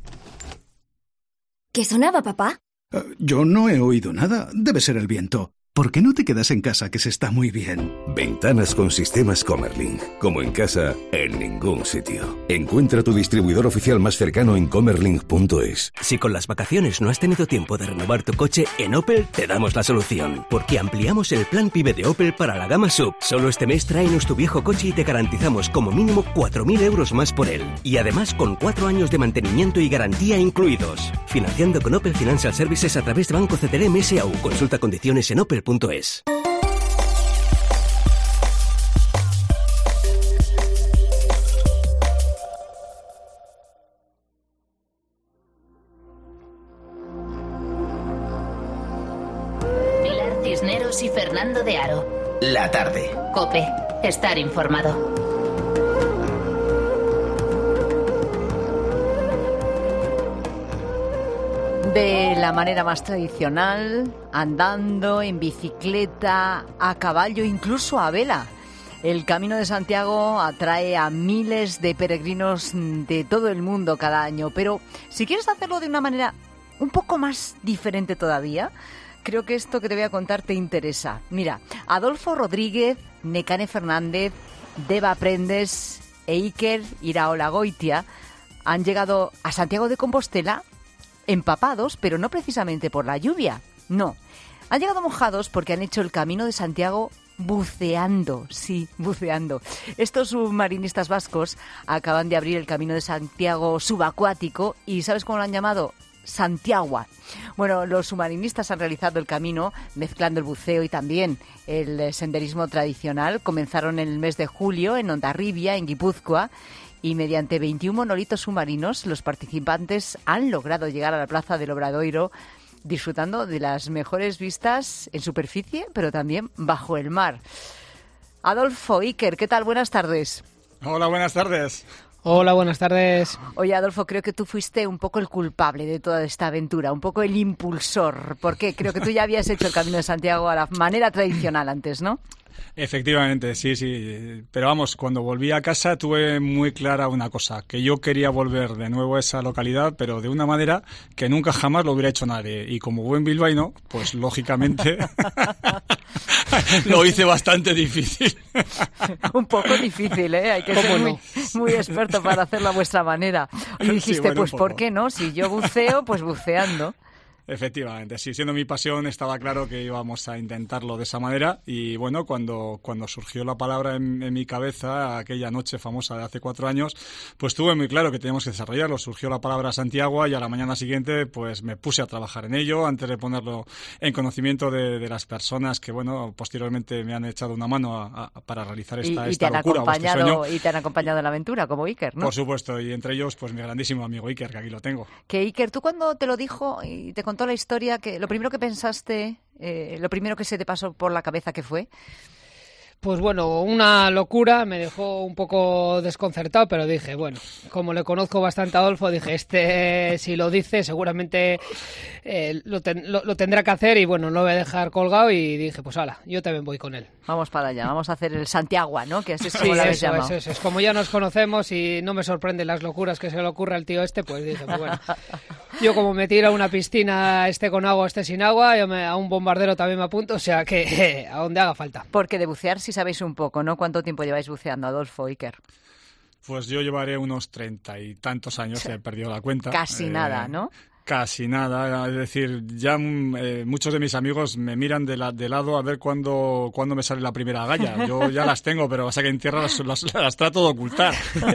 ¿Qué sonaba, papá? Yo no he oído nada. Debe ser el viento. ¿Por qué no te quedas en casa, que se está muy bien? Ventanas con sistemas Comerlink. Como en casa, en ningún sitio. Encuentra tu distribuidor oficial más cercano en comerlink.es. Si con las vacaciones no has tenido tiempo de renovar tu coche, en Opel te damos la solución. Porque ampliamos el plan PYME de Opel para la gama SUV. Solo este mes tráenos tu viejo coche y te garantizamos como mínimo 4.000 euros más por él. Y además con 4 años de mantenimiento y garantía incluidos. Financiando con Opel Financial Services a través de Banco CTLM S.A.U. Consulta condiciones en opel.es. Pilar Cisneros y Fernando de Aro. La tarde. COPE. Estar informado. De la manera más tradicional, andando, en bicicleta, a caballo, incluso a vela. El Camino de Santiago atrae a miles de peregrinos de todo el mundo cada año, pero si quieres hacerlo de una manera un poco más diferente todavía, creo que esto que te voy a contar te interesa. Mira, Adolfo Rodríguez, Nekane Fernández, Deva Prendes e Iker Iraola-Goitia han llegado a Santiago de Compostela empapados, pero no precisamente por la lluvia, no. Han llegado mojados porque han hecho el Camino de Santiago buceando, sí, buceando. Estos submarinistas vascos acaban de abrir el Camino de Santiago subacuático y ¿sabes cómo lo han llamado? Santiagua. Bueno, los submarinistas han realizado el camino mezclando el buceo y también el senderismo tradicional. Comenzaron en el mes de julio en Hondarribia, en Guipúzcoa, y mediante 21 monolitos submarinos los participantes han logrado llegar a la plaza del Obradoiro disfrutando de las mejores vistas en superficie, pero también bajo el mar. Adolfo, Iker, ¿qué tal? Buenas tardes. Hola, buenas tardes. Hola, buenas tardes. Oye, Adolfo, creo que tú fuiste un poco el culpable de toda esta aventura, un poco el impulsor, porque creo que tú ya habías hecho el Camino de Santiago a la manera tradicional antes, ¿no? Efectivamente, sí. Pero vamos, cuando volví a casa tuve muy clara una cosa, que yo quería volver de nuevo a esa localidad, pero de una manera que nunca jamás lo hubiera hecho nadie. Y como buen bilbaíno, pues lógicamente lo hice bastante difícil. Un poco difícil, ¿eh? Hay que ser muy experto para hacerlo a vuestra manera. Y dijiste, sí, bueno, pues ¿por qué no? Si yo buceo, pues buceando. Efectivamente, sí, siendo mi pasión estaba claro que íbamos a intentarlo de esa manera y bueno, cuando surgió la palabra en mi cabeza aquella noche famosa de hace 4 años, pues tuve muy claro que teníamos que desarrollarlo. Surgió la palabra Santiagua y a la mañana siguiente pues me puse a trabajar en ello antes de ponerlo en conocimiento de las personas que bueno, posteriormente me han echado una mano para realizar esta locura. Y te han acompañado en la aventura, como Iker, ¿no? Por supuesto, y entre ellos pues mi grandísimo amigo Iker, que aquí lo tengo. Que Iker, tú cuando te lo dijo y te contó la historia, que lo primero que pensaste, lo primero que se te pasó por la cabeza, ¿qué fue? Pues bueno, una locura, me dejó un poco desconcertado, pero dije, bueno, como le conozco bastante a Adolfo, dije, si lo dice seguramente lo tendrá que hacer y bueno, no lo voy a dejar colgado y dije, pues hala, yo también voy con él. Vamos para allá, vamos a hacer el Santiago, ¿no? Que así es Sí, como lo habéis eso llamado. es. Como ya nos conocemos y no me sorprenden las locuras que se le ocurre al tío este, pues dije, pues bueno, yo como me tiro a una piscina, con agua, sin agua, a un bombardero también me apunto, o sea que a donde haga falta. Porque de bucear sí sabéis un poco, ¿no? ¿Cuánto tiempo lleváis buceando, Adolfo, Iker? Pues yo llevaré unos 30 y tantos años, he perdido la cuenta. Casi nada, ¿no? Casi nada, es decir, ya muchos de mis amigos me miran de lado a ver cuándo me sale la primera agalla. Yo ya las tengo, pero pasa que en tierra las trato de ocultar.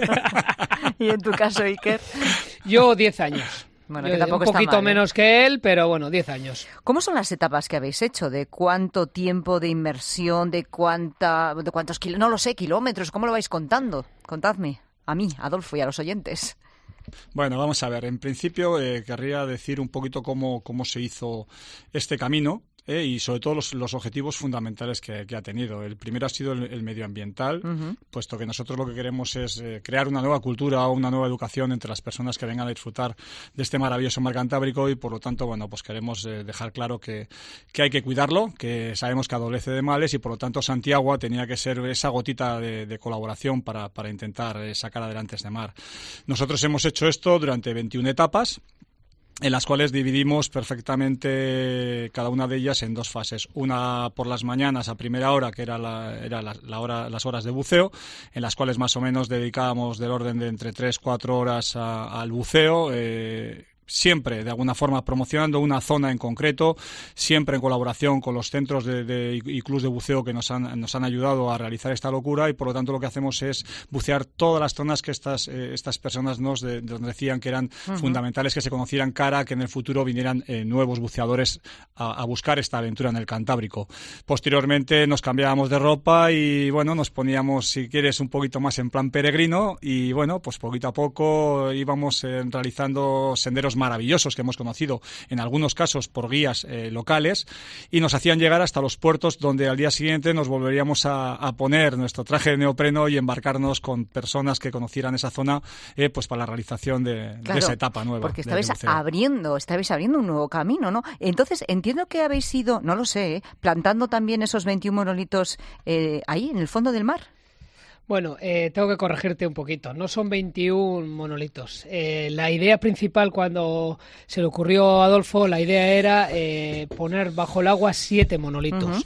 ¿Y en tu caso, Iker? Yo 10 años. Bueno, que tampoco un poquito está mal, menos que él, pero bueno, 10 años. ¿Cómo son las etapas que habéis hecho? ¿De cuánto tiempo de inmersión? ¿De cuántos kilómetros? No lo sé, kilómetros. ¿Cómo lo vais contando? Contadme. A mí, Adolfo, y a los oyentes. Bueno, vamos a ver. En principio querría decir un poquito cómo se hizo este camino. Y sobre todo los objetivos fundamentales que ha tenido. El primero ha sido el medioambiental, puesto que nosotros lo que queremos es crear una nueva cultura o una nueva educación entre las personas que vengan a disfrutar de este maravilloso mar Cantábrico y por lo tanto, bueno, pues queremos dejar claro que hay que cuidarlo, que sabemos que adolece de males y por lo tanto Santiago tenía que ser esa gotita de colaboración para intentar sacar adelante este mar. Nosotros hemos hecho esto durante 21 etapas, en las cuales dividimos perfectamente cada una de ellas en dos fases. Una por las mañanas a primera hora, que era las horas de buceo, en las cuales más o menos dedicábamos del orden de entre 3-4 horas al buceo, siempre de alguna forma promocionando una zona en concreto, siempre en colaboración con los centros y clubs de buceo que nos han ayudado a realizar esta locura y por lo tanto lo que hacemos es bucear todas las zonas que estas personas nos decían que eran fundamentales que se conocieran cara a que en el futuro vinieran nuevos buceadores a buscar esta aventura en el Cantábrico. Posteriormente nos cambiábamos de ropa y bueno, nos poníamos, si quieres, un poquito más en plan peregrino y bueno, pues poquito a poco íbamos realizando senderos maravillosos que hemos conocido en algunos casos por guías locales y nos hacían llegar hasta los puertos donde al día siguiente nos volveríamos a poner nuestro traje de neopreno y embarcarnos con personas que conocieran esa zona pues para la realización de esa etapa nueva. Porque estabais abriendo un nuevo camino, ¿no? Entonces entiendo que habéis ido, no lo sé, plantando también esos 21 monolitos ahí en el fondo del mar. Bueno, tengo que corregirte un poquito. No son 21 monolitos. La idea principal cuando se le ocurrió a Adolfo, la idea era poner bajo el agua 7 monolitos.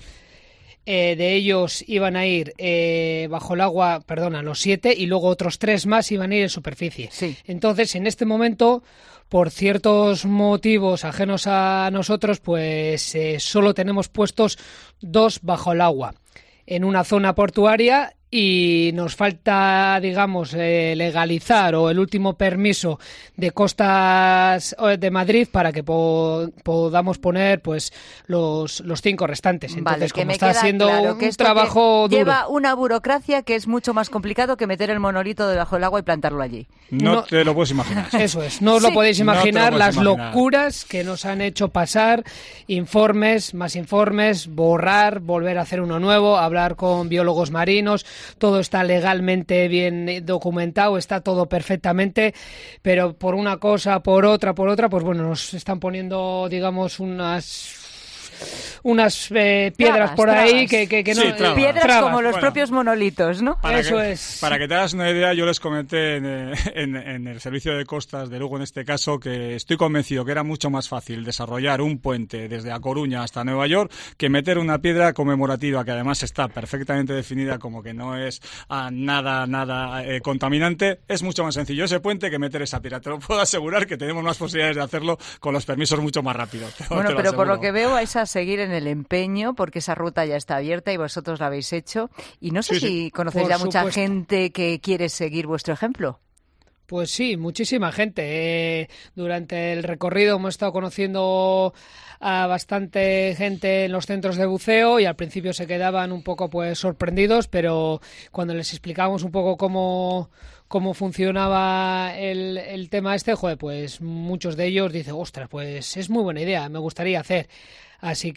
De ellos iban a ir bajo el agua, los 7, y luego otros 3 más iban a ir en superficie. Sí. Entonces, en este momento, por ciertos motivos ajenos a nosotros, pues solo tenemos puestos 2 bajo el agua, en una zona portuaria. Y nos falta, digamos, legalizar o el último permiso de Costas de Madrid para que podamos poner pues los 5 restantes. Entonces, como está siendo un trabajo duro. Lleva una burocracia que es mucho más complicado que meter el monolito debajo del agua y plantarlo allí. No te lo puedes imaginar. Eso es, no os lo podéis imaginar, las locuras que nos han hecho pasar, informes, más informes, borrar, volver a hacer uno nuevo, hablar con biólogos marinos. Todo está legalmente bien documentado, está todo perfectamente, pero por una cosa, por otra, pues bueno, nos están poniendo, digamos, unas piedras por ahí que no... Sí, piedras como los propios monolitos, ¿no? Para que te hagas una idea, yo les comenté en el servicio de costas de Lugo, en este caso, que estoy convencido que era mucho más fácil desarrollar un puente desde A Coruña hasta Nueva York que meter una piedra conmemorativa que además está perfectamente definida como que no es nada contaminante. Es mucho más sencillo ese puente que meter esa piedra. Te lo puedo asegurar que tenemos más posibilidades de hacerlo con los permisos mucho más rápido. Bueno, pero por lo que veo vais a seguir en el empeño porque esa ruta ya está abierta y vosotros la habéis hecho. Y no sé si conocéis ya mucha gente que quiere seguir vuestro ejemplo. Pues sí, muchísima gente. Durante el recorrido hemos estado conociendo a bastante gente en los centros de buceo y al principio se quedaban un poco pues sorprendidos, pero cuando les explicábamos un poco cómo funcionaba el tema pues muchos de ellos dicen, ostras, pues es muy buena idea, me gustaría hacer. Así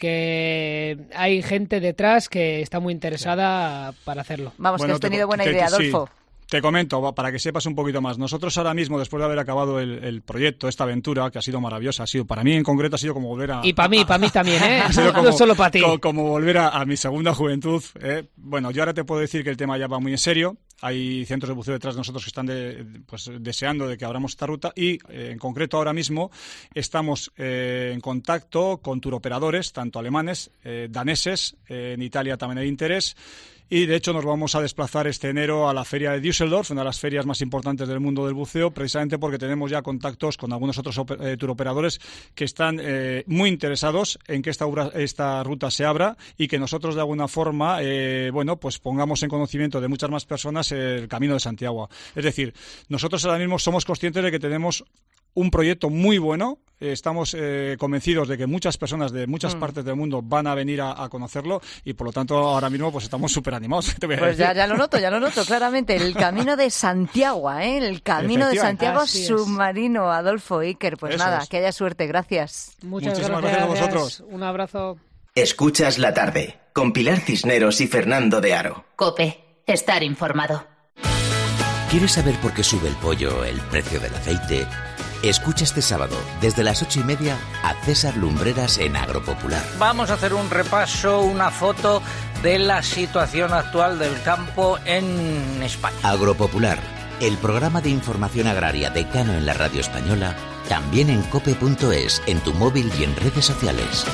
que hay gente detrás que está muy interesada para hacerlo. Vamos, bueno, que has tenido buena idea, Adolfo. Sí. Te comento, para que sepas un poquito más. Nosotros ahora mismo, después de haber acabado el proyecto, esta aventura, que ha sido maravillosa, para mí en concreto ha sido como volver a... Y para mí también, ¿eh? No solo para ti. Como volver a mi segunda juventud. Bueno, yo ahora te puedo decir que el tema ya va muy en serio. Hay centros de buceo detrás de nosotros que están deseando de que abramos esta ruta y, en concreto, ahora mismo estamos en contacto con turoperadores, tanto alemanes, daneses, en Italia también hay interés. Y, de hecho, nos vamos a desplazar este enero a la feria de Düsseldorf, una de las ferias más importantes del mundo del buceo, precisamente porque tenemos ya contactos con algunos otros turoperadores que están muy interesados en que esta ruta se abra y que nosotros, de alguna forma, pues pongamos en conocimiento de muchas más personas el Camino de Santiago. Es decir, nosotros ahora mismo somos conscientes de que tenemos un proyecto muy bueno. Estamos convencidos de que muchas personas de muchas partes del mundo van a venir a conocerlo y, por lo tanto, ahora mismo pues estamos súper animados. Pues ya lo noto claramente. El Camino de Santiago, el Camino de Santiago submarino, Adolfo, Iker. Pues eso nada, es. Que haya suerte. Gracias. Muchísimas gracias a vosotros. Un abrazo. Escuchas La Tarde, con Pilar Cisneros y Fernando de Aro. COPE, estar informado. ¿Quieres saber por qué sube el pollo, el precio del aceite? Escucha este sábado, desde las 8:30, a César Lumbreras en Agropopular. Vamos a hacer un repaso, una foto de la situación actual del campo en España. Agropopular, el programa de información agraria decano en la radio española, también en cope.es, en tu móvil y en redes sociales.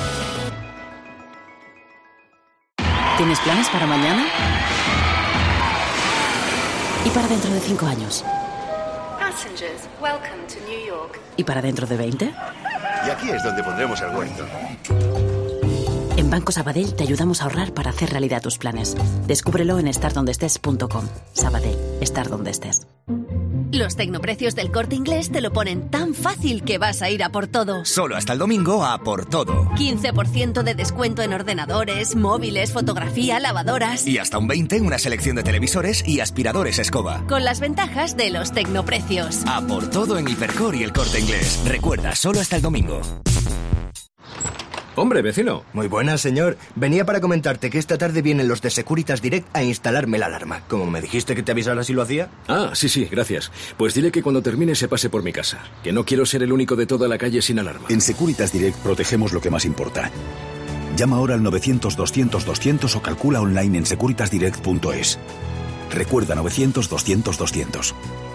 ¿Tienes planes para mañana? ¿Y para dentro de 5 años? ¿Y para dentro de 20? Y aquí es donde pondremos el huerto. En Banco Sabadell te ayudamos a ahorrar para hacer realidad tus planes. Descúbrelo en estardondestes.com. Sabadell, estar donde estés. Los tecnoprecios del Corte Inglés te lo ponen tan fácil que vas a ir a por todo. Solo hasta el domingo a por todo. 15% de descuento en ordenadores, móviles, fotografía, lavadoras. Y hasta un 20% en una selección de televisores y aspiradores Escoba. Con las ventajas de los tecnoprecios. A por todo en Hipercor y el Corte Inglés. Recuerda, solo hasta el domingo. Hombre, vecino. Muy buenas, señor. Venía para comentarte que esta tarde vienen los de Securitas Direct a instalarme la alarma. Como me dijiste que te avisara si lo hacía. Ah, sí, gracias. Pues dile que cuando termine se pase por mi casa. Que no quiero ser el único de toda la calle sin alarma. En Securitas Direct protegemos lo que más importa. Llama ahora al 900-200-200 o calcula online en securitasdirect.es. Recuerda, 900-200-200.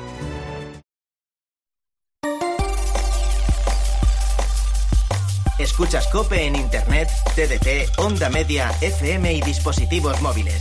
Escuchas COPE en Internet, TDT, Onda Media, FM y dispositivos móviles.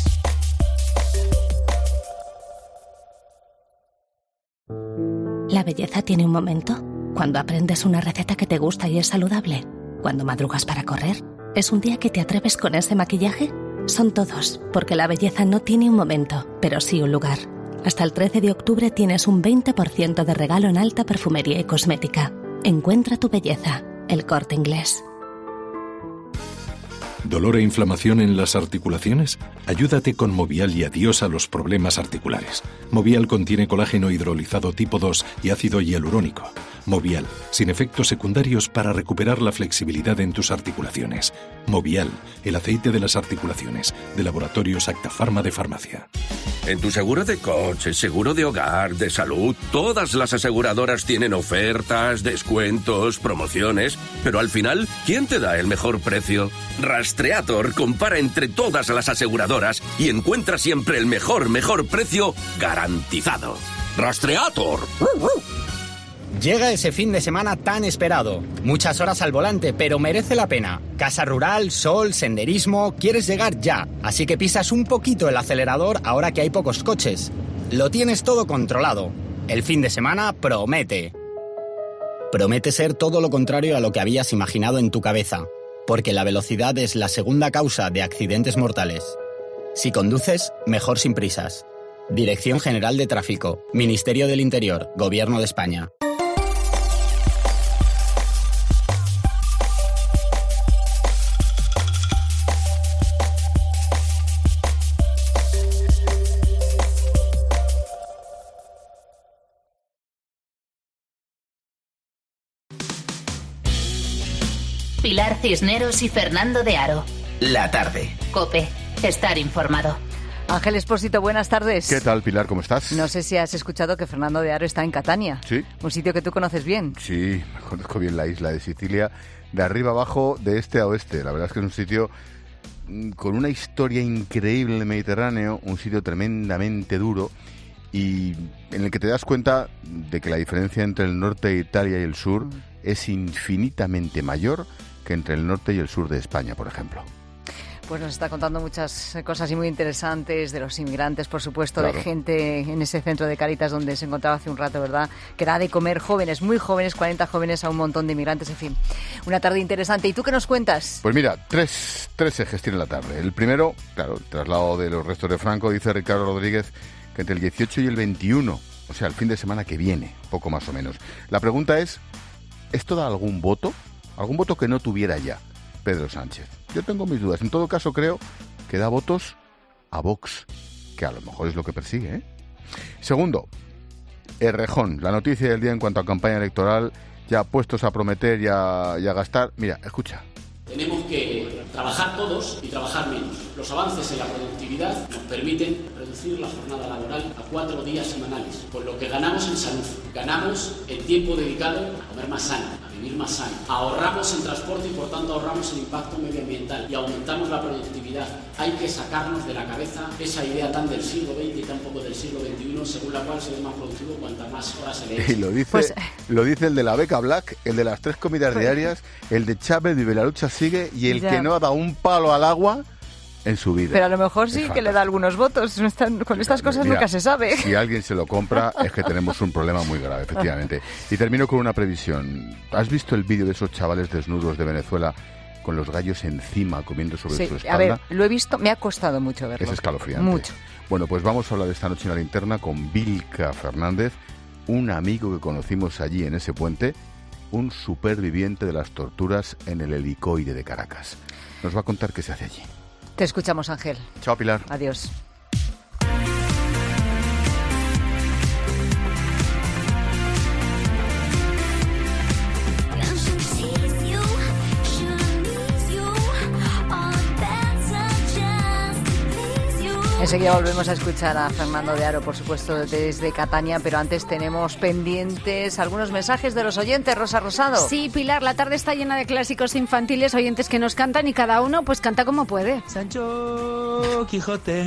La belleza tiene un momento. Cuando aprendes una receta que te gusta y es saludable. Cuando madrugas para correr. ¿Es un día que te atreves con ese maquillaje? Son todos, porque la belleza no tiene un momento, pero sí un lugar. Hasta el 13 de octubre tienes un 20% de regalo en alta perfumería y cosmética. Encuentra tu belleza. El Corte Inglés. ¿Dolor e inflamación en las articulaciones? Ayúdate con Movial y adiós a los problemas articulares. Movial contiene colágeno hidrolizado tipo 2 y ácido hialurónico. Movial, sin efectos secundarios para recuperar la flexibilidad en tus articulaciones. Movial, el aceite de las articulaciones, de Laboratorios Acta Pharma de Farmacia. En tu seguro de coche, seguro de hogar, de salud, todas las aseguradoras tienen ofertas, descuentos, promociones, pero al final, ¿quién te da el mejor precio? Rastreator compara entre todas las aseguradoras y encuentra siempre el mejor precio garantizado. Rastreator. Llega ese fin de semana tan esperado. Muchas horas al volante, pero merece la pena. Casa rural, sol, senderismo, quieres llegar ya. Así que pisas un poquito el acelerador ahora que hay pocos coches. Lo tienes todo controlado. El fin de semana promete. Promete ser todo lo contrario a lo que habías imaginado en tu cabeza. Porque la velocidad es la segunda causa de accidentes mortales. Si conduces, mejor sin prisas. Dirección General de Tráfico, Ministerio del Interior, Gobierno de España. Pilar Cisneros y Fernando de Aro. La tarde. COPE. Estar informado. Ángel Espósito, buenas tardes. ¿Qué tal, Pilar? ¿Cómo estás? No sé si has escuchado que Fernando de Aro está en Catania. Sí. Un sitio que tú conoces bien. Sí, conozco bien la isla de Sicilia, de arriba abajo, de este a oeste. La verdad es que es un sitio con una historia increíble en el Mediterráneo, un sitio tremendamente duro y en el que te das cuenta de que la diferencia entre el norte de Italia y el sur es infinitamente mayor que entre el norte y el sur de España, por ejemplo. Pues nos está contando muchas cosas y muy interesantes de los inmigrantes, por supuesto, claro. De gente en ese centro de Cáritas donde se encontraba hace un rato, ¿verdad? Que da de comer jóvenes, muy jóvenes, 40 jóvenes a un montón de inmigrantes, en fin. Una tarde interesante. ¿Y tú qué nos cuentas? Pues mira, tres ejes tiene la tarde. El primero, claro, el traslado de los restos de Franco, dice Ricardo Rodríguez, que entre el 18 y el 21, o sea, el fin de semana que viene, poco más o menos. La pregunta es, ¿esto da algún voto? ¿Algún voto que no tuviera ya Pedro Sánchez? Yo tengo mis dudas. En todo caso, creo que da votos a Vox, que a lo mejor es lo que persigue, ¿eh? Segundo, Errejón, la noticia del día en cuanto a campaña electoral, ya puestos a prometer y a gastar. Mira, escucha. Tenemos que trabajar todos y trabajar menos. Los avances en la productividad nos permiten reducir la jornada laboral a 4 días semanales, con lo que ganamos en salud, ganamos el tiempo dedicado a comer más sano, a vivir más sano, ahorramos en transporte y por tanto ahorramos en impacto medioambiental y aumentamos la productividad. Hay que sacarnos de la cabeza esa idea tan del siglo XX y tan poco del siglo XXI, según la cual se es más productivo cuantas más horas se le eche. Y lo dice el de la beca Black, el de las 3 comidas diarias, el de Chávez vive, la lucha sigue y el que no ha dado un palo al agua en su vida. Pero a lo mejor sí que le da algunos votos. Con estas cosas nunca se sabe. Si alguien se lo compra es que tenemos un problema muy grave, efectivamente. Y termino con una previsión. ¿Has visto el vídeo de esos chavales desnudos de Venezuela con los gallos encima comiendo sobre su espalda? A ver, lo he visto, me ha costado mucho verlo. Es escalofriante. Mucho. Bueno, pues vamos a hablar esta noche en la linterna con Vilca Fernández, un amigo que conocimos allí en ese puente, un superviviente de las torturas en el helicoide de Caracas. Nos va a contar qué se hace allí. Te escuchamos, Ángel. Chao, Pilar. Adiós. Enseguida volvemos a escuchar a Fernando de Aro, por supuesto, desde Catania, pero antes tenemos pendientes algunos mensajes de los oyentes. Rosa Rosado. Sí, Pilar, la tarde está llena de clásicos infantiles, oyentes que nos cantan y cada uno pues canta como puede. Sancho, Quijote,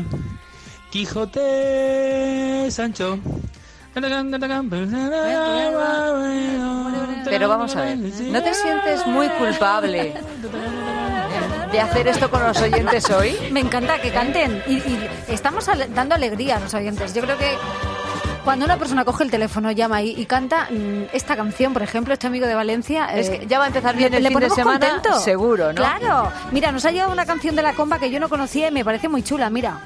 Quijote, Sancho. Pero vamos a ver, ¿no te sientes muy culpable de hacer esto con los oyentes hoy? Me encanta que canten y estamos dando alegría a los oyentes. Yo creo que cuando una persona coge el teléfono, llama y canta esta canción, por ejemplo, este amigo de Valencia, es que ya va a empezar bien el fin de semana, contento. Seguro, ¿no? Claro. Mira, nos ha llegado una canción de La Comba que yo no conocía y me parece muy chula, mira.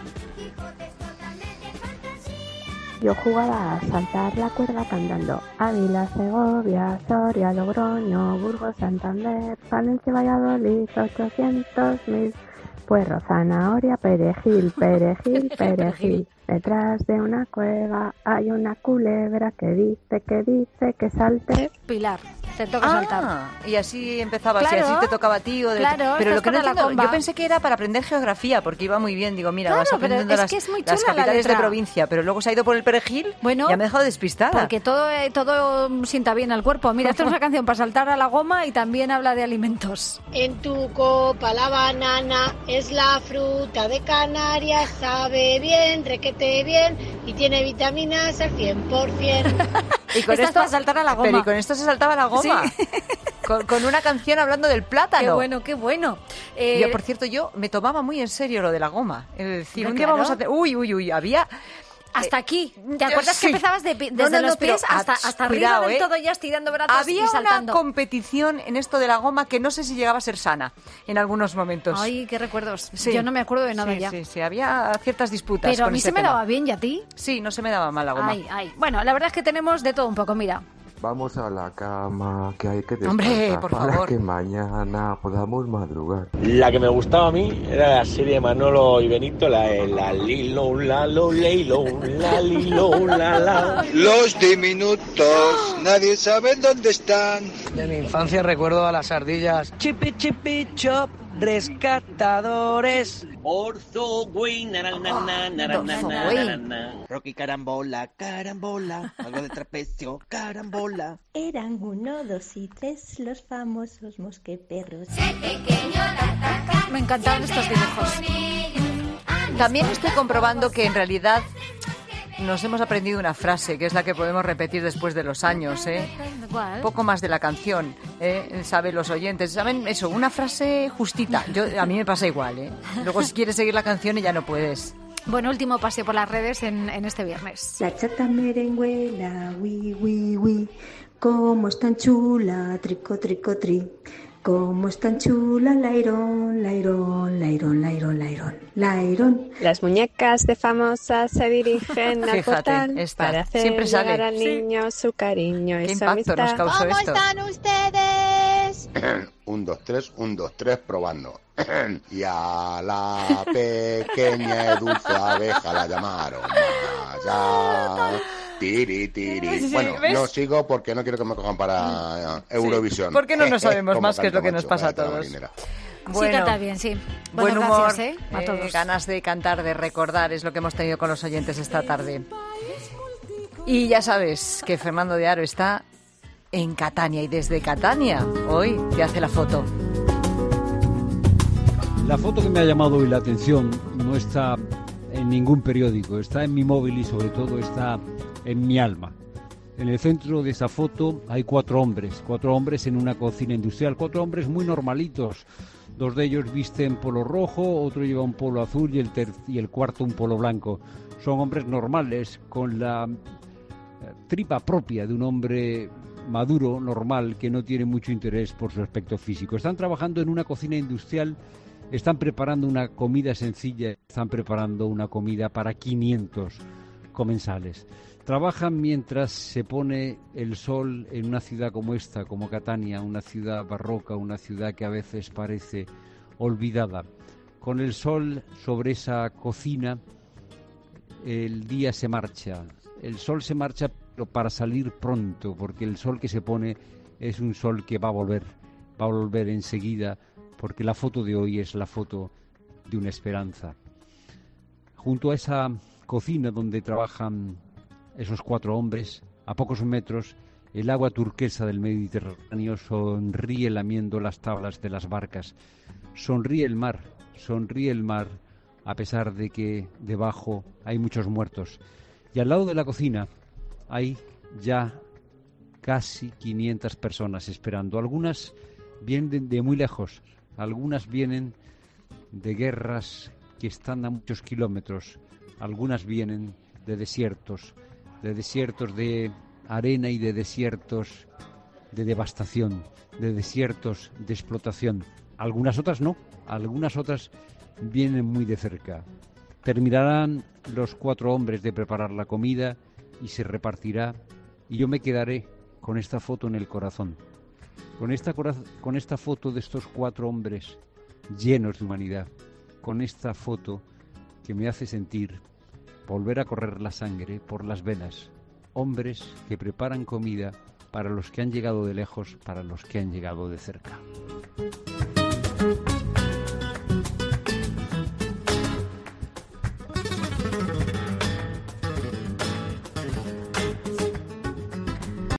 Yo jugaba a saltar la cuerda cantando Ávila, Segovia, Soria, Logroño, Burgos, Santander, Palencia, Valladolid, 800.000. Puerro, zanahoria, perejil, perejil, perejil. Detrás de una cueva hay una culebra que dice que salte. Pilar, te toca saltar. Y así empezaba, claro, así te tocaba a ti. Claro, pero lo que no entiendo, yo pensé que era para aprender geografía, porque iba muy bien. Digo, mira, claro, vas aprendiendo las capitales de provincia, pero luego se ha ido por el perejil y ya me ha dejado despistada. Porque todo sienta bien al cuerpo. Mira, esta es una canción para saltar a la goma y también habla de alimentos. En tu copa la banana es la fruta de Canarias, sabe bien, requete bien y tiene vitaminas al 100%. Y con esto para saltar a la goma. Pero y con esto se saltaba la goma. Sí. Con una canción hablando del plátano. Qué bueno, qué bueno. Yo, por cierto, me tomaba muy en serio lo de la goma. Es decir, un día vamos a hacer... Uy, había... Hasta aquí. ¿Te acuerdas sí. que empezabas desde los pies hasta cuidado, arriba del todo, ya estirando brazos Había y saltando? una competición en esto de la goma que no sé si llegaba a ser sana en algunos momentos. Ay, qué recuerdos. Sí. Yo no me acuerdo de nada Sí, ya. Sí, había ciertas disputas. Pero a con mí ese se me tema. daba bien, ¿y a ti? Sí, no se me daba mal la goma. Ay. Bueno, la verdad es que tenemos de todo un poco, mira. Vamos a la cama, que hay que descansar Hombre, por para favor. que mañana podamos madrugar. La que me gustaba a mí era la serie de Manolo y Benito, la Lilo, la lo, Leilo, la Lilo, la. Los diminutos, nadie sabe dónde están. De mi infancia recuerdo a las ardillas. Chipi chipi chop, rescatadores. Orzo, güey, Rocky carambola, carambola, algo de trapecio, carambola. Eran 1, 2 y 3 los famosos mosqueperros. Me encantaban estos dibujos. También estoy comprobando que en realidad nos hemos aprendido una frase, que es la que podemos repetir después de los años, ¿Cuál? Un poco más de la canción, saben los oyentes, saben eso, una frase justita. A mí me pasa igual, Luego si quieres seguir la canción y ya no puedes. Bueno, último paseo por las redes en este viernes. La chata merengüela, wi, cómo es tan chula, trico, trico, tri. Cómo es tan chula, lairón, lairón, lairón, lairón, lairón, lairón. Las muñecas de famosas se dirigen al Fíjate, portal esta, para hacer siempre sale. llegar al niño su cariño ¿Qué y su impacto nos amistad. causó ¿Cómo esto? están ustedes? 1, 2, 3, probando. Y a la pequeña y dulce abeja la llamaron allá. Tiri, tiri. Sí, Bueno, ¿ves? no sigo porque no quiero que me cojan para Eurovisión. Sí, porque no nos sabemos Como más qué es lo canta que nos Macho, pasa a vaya todos. marinera. Sí, canta bien, sí. Buen Bueno, humor, gracias, a todos. ganas de cantar, de recordar, es lo que hemos tenido con los oyentes esta tarde. Y ya sabes que Fernando de Aro está en Catania y desde Catania hoy te hace la foto. La foto que me ha llamado hoy la atención no está en ningún periódico, está en mi móvil y sobre todo está en mi alma. En el centro de esa foto hay 4 hombres en una cocina industrial, 4 hombres muy normalitos. 2 de ellos visten polo rojo, otro lleva un polo azul y el cuarto un polo blanco. Son hombres normales, con la tripa propia de un hombre maduro, normal, que no tiene mucho interés por su aspecto físico. Están trabajando en una cocina industrial, están preparando una comida sencilla, están preparando una comida para 500 comensales. Trabajan mientras se pone el sol en una ciudad como esta, como Catania, una ciudad barroca, una ciudad que a veces parece olvidada. Con el sol sobre esa cocina, el día se marcha. El sol se marcha pero para salir pronto, porque el sol que se pone es un sol que va a volver enseguida, porque la foto de hoy es la foto de una esperanza. Junto a esa cocina donde trabajan esos 4 hombres, a pocos metros, el agua turquesa del Mediterráneo sonríe lamiendo las tablas de las barcas. Sonríe el mar, a pesar de que debajo hay muchos muertos. Y al lado de la cocina hay ya casi 500 personas esperando. Algunas vienen de muy lejos, algunas vienen de guerras que están a muchos kilómetros, algunas vienen de desiertos de arena y de desiertos de devastación, de desiertos de explotación. Algunas otras no, algunas otras vienen muy de cerca. Terminarán los 4 hombres de preparar la comida y se repartirá, y yo me quedaré con esta foto en el corazón, con esta foto de estos 4 hombres llenos de humanidad, con esta foto que me hace sentir volver a correr la sangre por las venas. Hombres que preparan comida para los que han llegado de lejos, para los que han llegado de cerca.